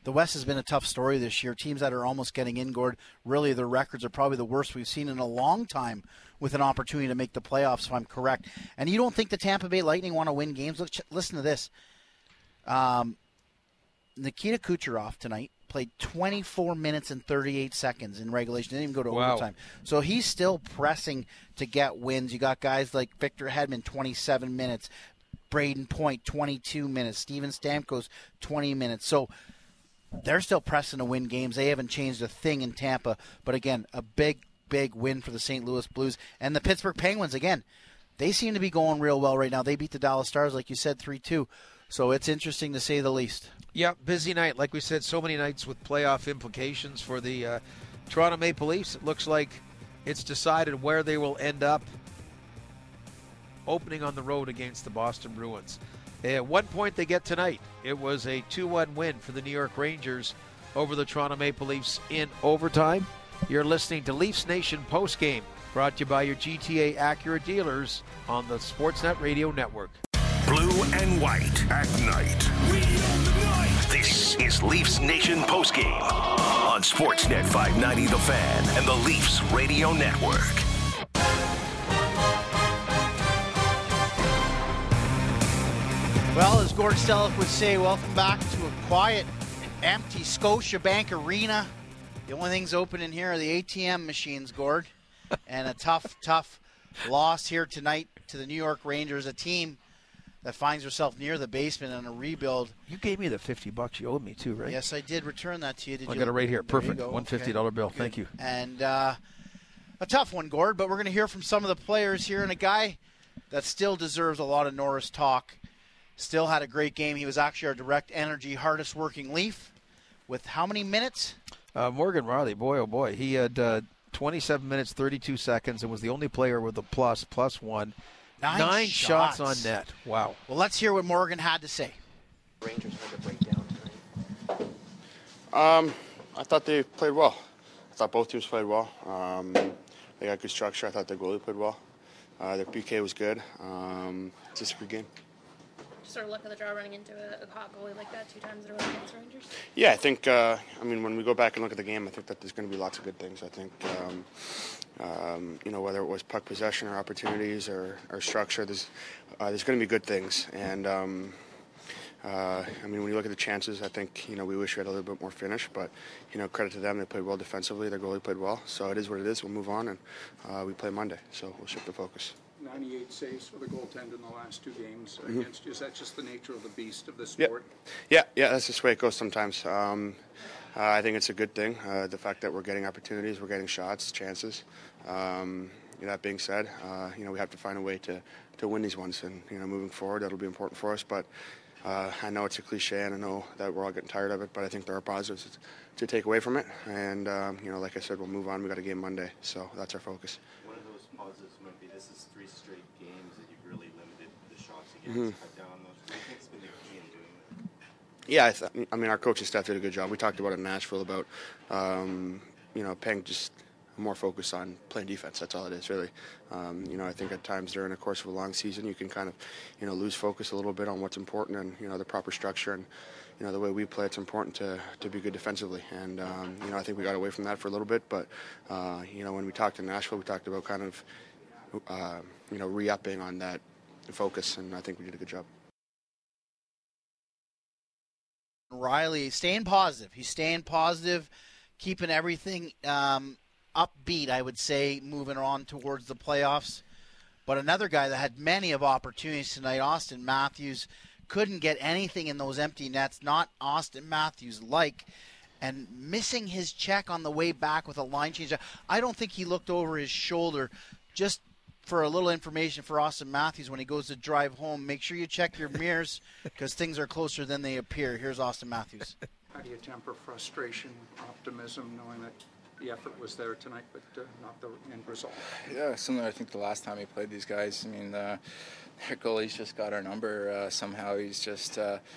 the West has been a tough story this year. Teams that are almost getting in, Gord, really their records are probably the worst we've seen in a long time with an opportunity to make the playoffs, if I'm correct. And you don't think the Tampa Bay Lightning want to win games? Look, listen to this. Um, Nikita Kucherov tonight played twenty-four minutes and thirty-eight seconds in regulation. Didn't even go to Wow. overtime. So he's still pressing to get wins. You got guys like Victor Hedman, twenty-seven minutes. Braden Point, twenty-two minutes. Steven Stamkos, twenty minutes. So they're still pressing to win games. They haven't changed a thing in Tampa. But again, a big, big win for the Saint Louis Blues. And the Pittsburgh Penguins, again, they seem to be going real well right now. They beat the Dallas Stars, like you said, three two. So it's interesting to say the least. Yeah, busy night. Like we said, so many nights with playoff implications for the uh, Toronto Maple Leafs. It looks like it's decided where they will end up opening on the road against the Boston Bruins. At one point they get tonight, it was a two one win for the New York Rangers over the Toronto Maple Leafs in overtime. You're listening to Leafs Nation postgame, brought to you by your G T A Acura dealers on the Sportsnet Radio Network. Blue and white at night. We own the night. This is Leafs Nation postgame on Sportsnet five ninety The Fan and the Leafs Radio Network. Well, as Gord Stellick would say, welcome back to a quiet, empty Scotiabank Arena. The only things open in here are the A T M machines, Gord. And a tough, tough loss here tonight to the New York Rangers, a team that finds herself near the basement on a rebuild. You gave me the fifty bucks you owed me too, right? Yes, I did return that to you. Did I you? got it right here. There you Perfect. go. one fifty dollar Okay. bill. Good. Thank you. And uh, a tough one, Gord, but we're going to hear from some of the players here, and a guy that still deserves a lot of Norris talk. Still had a great game. He was actually our direct energy, hardest working Leaf with how many minutes? Uh, Morgan Riley, boy, oh boy. He had uh, twenty-seven minutes, thirty-two seconds, and was the only player with a plus, plus one. Nine, Nine shots. shots on net. Wow. Well, let's hear what Morgan had to say. Rangers had to break down tonight. Um, I thought they played well. I thought both teams played well. Um, they got good structure. I thought their goalie played well. Uh, their P K was good. Um, it's just a good game. Just sort of luck of the draw running into a, a hot goalie like that two times in a row against the Rangers. Yeah, I think, uh, I mean, when we go back and look at the game, I think that there's going to be lots of good things. I think, um, um, you know, whether it was puck possession or opportunities or, or structure, there's, uh, there's going to be good things. And, um, uh, I mean, when you look at the chances, I think, you know, we wish we had a little bit more finish. But, you know, credit to them. They played well defensively. Their goalie played well. So it is what it is. We'll move on, and uh, we play Monday. So we'll shift the focus. ninety-eight saves for the goaltender in the last two games Mhm. against you. Is that just the nature of the beast of the Yeah. sport? Yeah, yeah, that's just the way it goes sometimes. Um, uh, I think it's a good thing, uh, the fact that we're getting opportunities, we're getting shots, chances. Um, you know, that being said, uh, you know, we have to find a way to, to win these ones, and you know, moving forward, that'll be important for us. But uh, I know it's a cliche, and I know that we're all getting tired of it. But I think there are positives to take away from it, and um, you know, like I said, we'll move on. We got a game Monday, so that's our focus. One of those positives might be this is three straight games that you've really limited the shots against, Mhm. cut down those. What do you think's been the key in doing that? Yeah, I, th- I mean, our coaching staff did a good job. We talked about it in Nashville about, um, you know, paying just more focus on playing defense. That's all it is, really. Um, you know, I think at times during the course of a long season, you can kind of, you know, lose focus a little bit on what's important and, you know, the proper structure and, you know, the way we play. It's important to, to be good defensively. And, um, you know, I think we got away from that for a little bit. But, uh, you know, when we talked in Nashville, we talked about kind of, uh, you know, re-upping on that focus. And I think we did a good job. Riley staying positive. He's staying positive, keeping everything um, upbeat, I would say, moving on towards the playoffs. But another guy that had many of opportunities tonight, Auston Matthews, couldn't get anything in those empty nets, not Auston Matthews-like, and missing his check on the way back with a line change. I don't think he looked over his shoulder. Just for a little information for Auston Matthews, when he goes to drive home, make sure you check your mirrors because things are closer than they appear. Here's Auston Matthews. How do you temper frustration, optimism, knowing that the effort was there tonight, but uh, not the end result? Yeah, similar. I think the last time we played these guys, I mean, uh, their goalie's just got our number. Uh, somehow he's just, uh,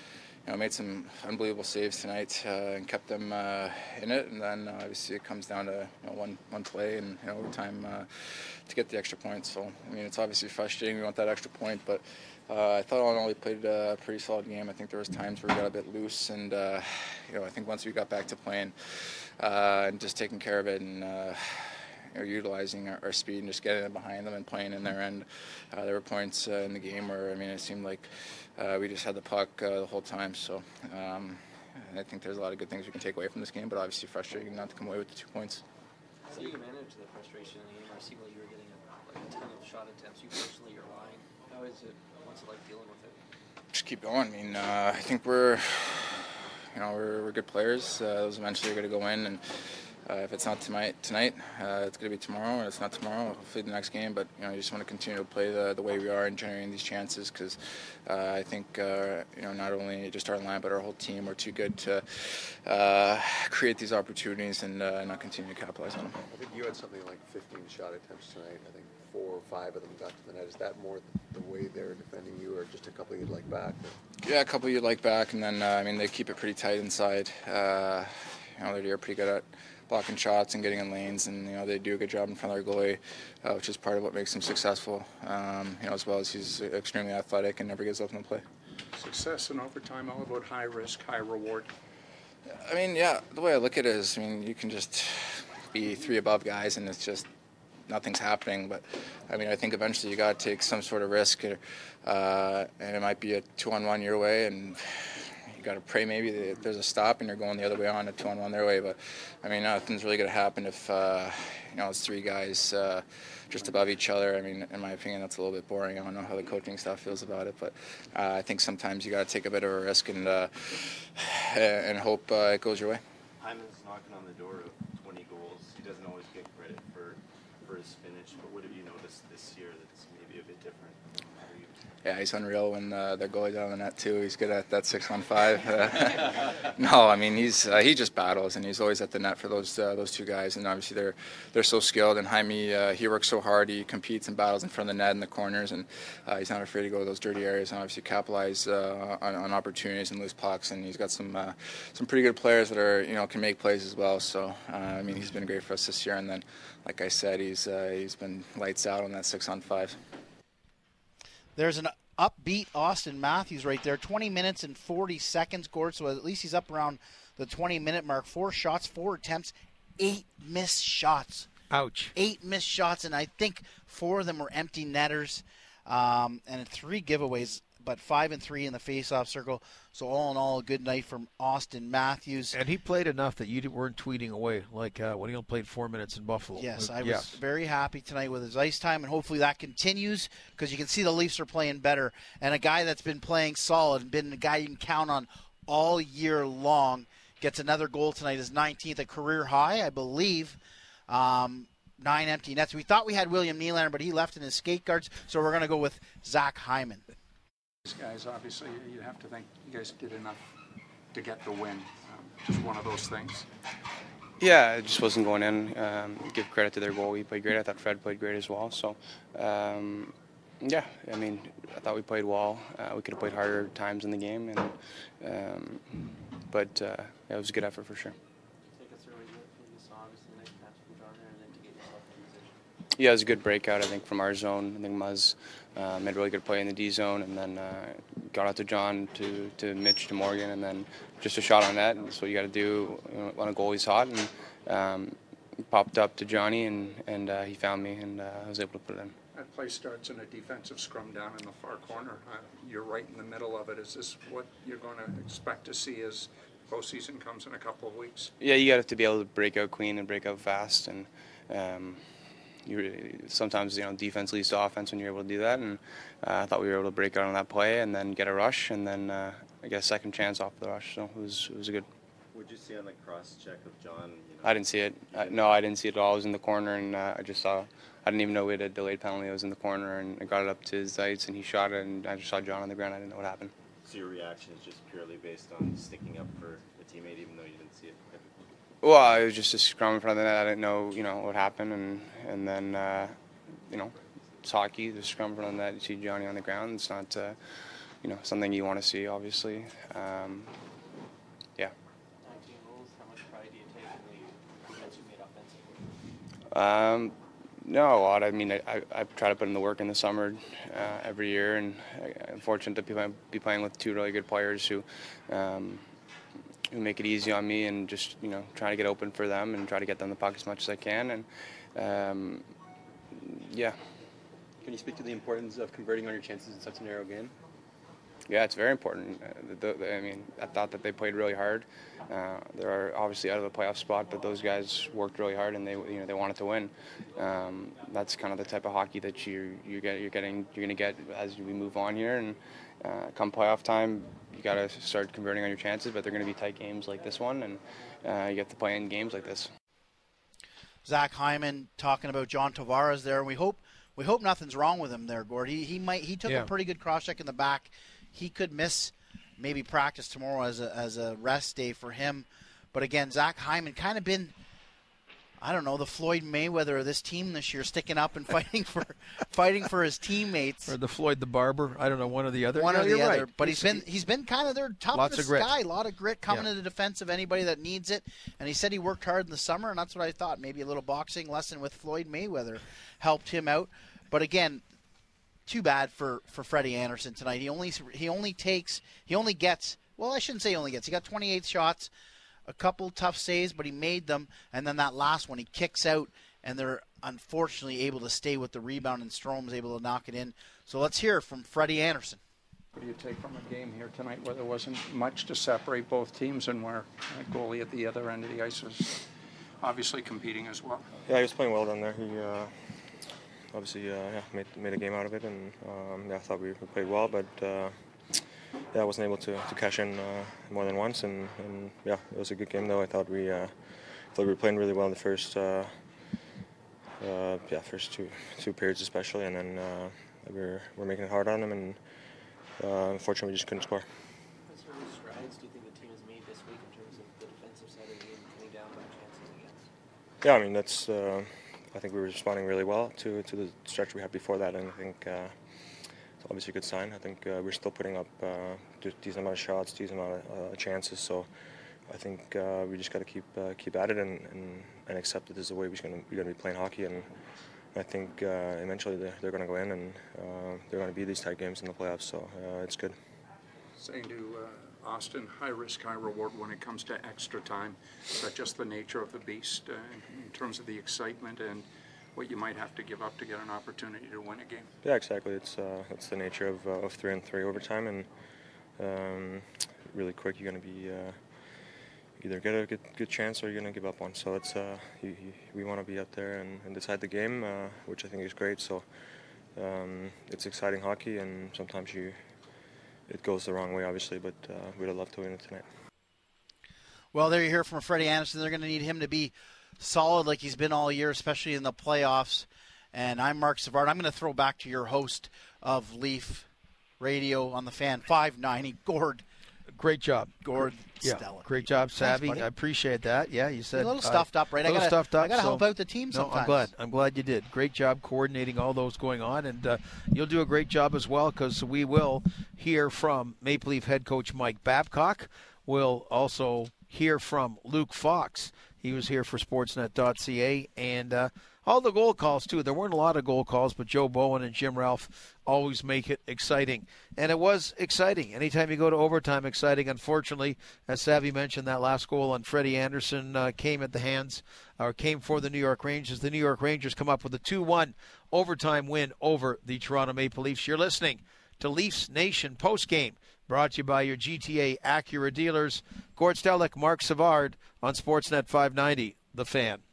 you know, made some unbelievable saves tonight uh, and kept them uh, in it. And then uh, obviously it comes down to you know, one one play and you know, overtime uh, to get the extra point. So I mean, it's obviously frustrating. We want that extra point, but uh, I thought all in all we played a pretty solid game. I think there was times where we got a bit loose, and uh, you know, I think once we got back to playing uh, and just taking care of it and. Uh, Or utilizing our, our speed and just getting it behind them and playing in their end. Uh, there were points uh, in the game where I mean it seemed like uh, we just had the puck uh, the whole time. So um, I think there's a lot of good things we can take away from this game, but obviously frustrating not to come away with the two points. How do you manage the frustration in the game? I see while you were getting a, like a ton of shot attempts, you personally you're lying. How is it? What's it like dealing with it? Just keep going. I mean, uh, I think we're you know we're, we're good players. Uh, those eventually are going to go in and. Uh, if it's not tonight, tonight uh, it's going to be tomorrow, and it's not tomorrow, hopefully the next game. But you know, you just want to continue to play the, the way we are and generating these chances because uh, I think uh, you know not only just our line but our whole team are too good to uh, create these opportunities and uh, not continue to capitalize on them. I think you had something like fifteen shot attempts tonight. I think four or five of them got to the net. Is that more the way they're defending you, or just a couple you'd like back? Yeah, a couple you'd like back, and then uh, I mean they keep it pretty tight inside. Uh, you know, they're pretty good at blocking shots and getting in lanes, and you know they do a good job in front of their goalie, uh, which is part of what makes him successful. Um, you know, as well as he's extremely athletic and never gives up on the play. Success in overtime, all about high risk, high reward. I mean, yeah, the way I look at it is, I mean, you can just be three above guys, and it's just nothing's happening. But I mean, I think eventually you got to take some sort of risk, uh, and it might be a two-on-one your way, and. You got to pray maybe that there's a stop and you're going the other way on a two on one their way. But I mean, nothing's really going to happen if uh, you know it's three guys uh, just above each other. I mean, in my opinion, that's a little bit boring. I don't know how the coaching staff feels about it, but uh, I think sometimes you got to take a bit of a risk and uh, and hope uh, it goes your way. Hyman's knocking on the door of twenty goals. He doesn't always get credit for for his finish, but what have you noticed this year that's maybe a bit different? Yeah, he's unreal when uh, their goalie's on the net too. He's good at that six on five. Uh, no, I mean he's uh, he just battles and he's always at the net for those uh, those two guys. And obviously they're they're so skilled. And Jaime uh, he works so hard. He competes and battles in front of the net in the corners, and uh, he's not afraid to go to those dirty areas and obviously capitalize uh, on, on opportunities and loose pucks. And he's got some uh, some pretty good players that are you know can make plays as well. So uh, I mean he's been great for us this year. And then like I said, he's uh, he's been lights out on that six on five. There's an upbeat Austin Matthews right there. twenty minutes and forty seconds, Gord, so at least he's up around the twenty-minute mark. Four shots, four attempts, eight missed shots. Ouch. Eight missed shots, and I think four of them were empty netters, um, and three giveaways, but five and three in the face-off circle. So all in all, a good night from Austin Matthews. And he played enough that you weren't tweeting away, like uh, when he only played four minutes in Buffalo. Yes, I yes. was very happy tonight with his ice time, and hopefully that continues because you can see the Leafs are playing better. And a guy that's been playing solid and been a guy you can count on all year long gets another goal tonight, his nineteenth, a career high, I believe. Um, nine empty nets. We thought we had William Nylander, but he left in his skate guards, so we're going to go with Zach Hyman. These guys, obviously, you have to think you guys did enough to get the win. Um, just one of those things. Yeah, it just wasn't going in. Um, give credit to their goal. He played great. I thought Fred played great as well. So, um, yeah, I mean, I thought we played well. Uh, we could have played harder times in the game, and um, but uh, yeah, it was a good effort for sure. Take us through what you saw, obviously, the nice catch from John there, and then to get yourself in position. Yeah, it was a good breakout, I think, from our zone. I think Muzz uh, made a really good play in the D zone, and then uh, got out to John, to, to Mitch, to Morgan, and then just a shot on net. And that's what you got to do you know, when a goalie's hot. And um, popped up to Johnny, and, and uh, he found me, and uh, I was able to put it in. That play starts in a defensive scrum down in the far corner. Uh, you're right in the middle of it. Is this what you're going to expect to see as postseason comes in a couple of weeks? Yeah, you got to be able to break out clean and break out fast, and um, you sometimes you know defense leads to offense when you're able to do that. And uh, I thought we were able to break out on that play and then get a rush, and then uh, I guess second chance off the rush. So it was it was a good. What did you see on the cross check of John? You know, I didn't see it. I, no, I didn't see it at all. I was in the corner, and uh, I just saw. I didn't even know we had a delayed penalty. I was in the corner, and I got it up to his sights, and he shot it, and I just saw John on the ground. I didn't know what happened. So your reaction is just purely based on sticking up for a teammate, even though you didn't see it? Well, it was just a scrum in front of the net. I didn't know, you know, what happened, and and then, uh, you know, it's hockey. There's a scrum in front of the net. You see Johnny on the ground. It's not, uh, you know, something you want to see, obviously. Um, yeah. nineteen goals, how much pride do you take in the improvements you made offensively? Um, no, a lot. I mean, I, I, I try to put in the work in the summer uh, every year, and I, I'm fortunate to be, play, be playing with two really good players who um, who make it easy on me, and just, you know, trying to get open for them and try to get them the puck as much as I can. And um, yeah. Can you speak to the importance of converting on your chances in such a narrow game? Yeah, it's very important. Uh, the, the, I mean, I thought that they played really hard. Uh, they're obviously out of the playoff spot, but those guys worked really hard, and they, you know, they wanted to win. Um, that's kind of the type of hockey that you you get you're getting you're going to get as we move on here. And uh, come playoff time, you got to start converting on your chances. But they're going to be tight games like this one, and uh, you have to play in games like this. Zach Hyman talking about John Tavares there, and we hope we hope nothing's wrong with him there, Gord. He he might he took Yeah. a pretty good cross check in the back. He could miss maybe practice tomorrow as a as a rest day for him. But again, Zach Hyman kind of been, I don't know, the Floyd Mayweather of this team this year, sticking up and fighting for fighting for his teammates. Or the Floyd the Barber. I don't know, one or the other. One Yeah, or the you're other. right. But he's been he's been kind of their Lots toughest of grit. guy. A lot of grit coming Yeah. to the defense of anybody that needs it. And he said he worked hard in the summer, and that's what I thought. Maybe a little boxing lesson with Floyd Mayweather helped him out. But again, too bad for, for Freddie Anderson tonight. He only he only takes he only gets well I shouldn't say he only gets he got twenty-eight shots, a couple tough saves, but he made them, and then that last one he kicks out, and they're unfortunately able to stay with the rebound, and Strome's able to knock it in. So let's hear from Freddie Anderson. What do you take from a game here tonight where there wasn't much to separate both teams, and where a goalie at the other end of the ice was obviously competing as well? Yeah, he was playing well down there. He uh, obviously uh, yeah, made made a game out of it, and um, yeah, I thought we played well, but uh, yeah, I wasn't able to, to cash in uh, more than once, and, and yeah, it was a good game though. I thought we uh, thought we were playing really well in the first uh, uh, yeah first two two periods especially, and then uh, we were we're making it hard on them, and uh, unfortunately we just couldn't score. What sort of strides do you think the team has made this week in terms of the defensive side of the game, cutting down on chances against? Yeah, I mean that's. Uh, I think we were responding really well to to the stretch we had before that, and I think uh, it's obviously a good sign. I think uh, we're still putting up uh, a decent amount of shots, decent amount of uh, chances. So I think uh, we just got to keep uh, keep at it and, and, and accept that this is the way we're going to be playing hockey. And I think uh, eventually they're, they're going to go in, and uh, they're going to be these tight games in the playoffs. So uh, it's good. Saying to uh, Austin, high risk, high reward when it comes to extra time. Is that just the nature of the beast uh, in terms of the excitement and what you might have to give up to get an opportunity to win a game? Yeah, exactly. It's uh, it's the nature of, uh, of three and three overtime, and um, really quick you're going to be uh, either get a good, good chance or you're going to give up one. So it's uh, you, you, we want to be out there and, and decide the game, uh, which I think is great. So um, it's exciting hockey, and sometimes you it goes the wrong way, obviously, but uh, we'd love to win it tonight. Well, there you hear from Freddie Anderson. They're going to need him to be solid like he's been all year, especially in the playoffs. And I'm Mark Savard. I'm going to throw back to your host of Leaf Radio on the Fan five ninety, Gord. Great job. Gord Yeah, Stella. great job, Savvy. Thanks, I appreciate that. Yeah, you said a little stuffed up, right? A I little gotta, stuffed up. I got to so- help out the team No, sometimes. I'm glad. I'm glad you did. Great job coordinating all those going on, and uh, you'll do a great job as well, because we will hear from Maple Leaf head coach Mike Babcock. We'll also hear from Luke Fox. He was here for Sportsnet dot C A, and uh, all the goal calls, too. There weren't a lot of goal calls, but Joe Bowen and Jim Ralph always make it exciting. And it was exciting. Anytime you go to overtime, exciting. Unfortunately, as Savvy mentioned, that last goal on Freddie Anderson uh, came at the hands, or came for the New York Rangers. The New York Rangers come up with a two one overtime win over the Toronto Maple Leafs. You're listening to Leafs Nation postgame, brought to you by your G T A Acura dealers. Gord Stellick, Mark Savard on Sportsnet five ninety, The Fan.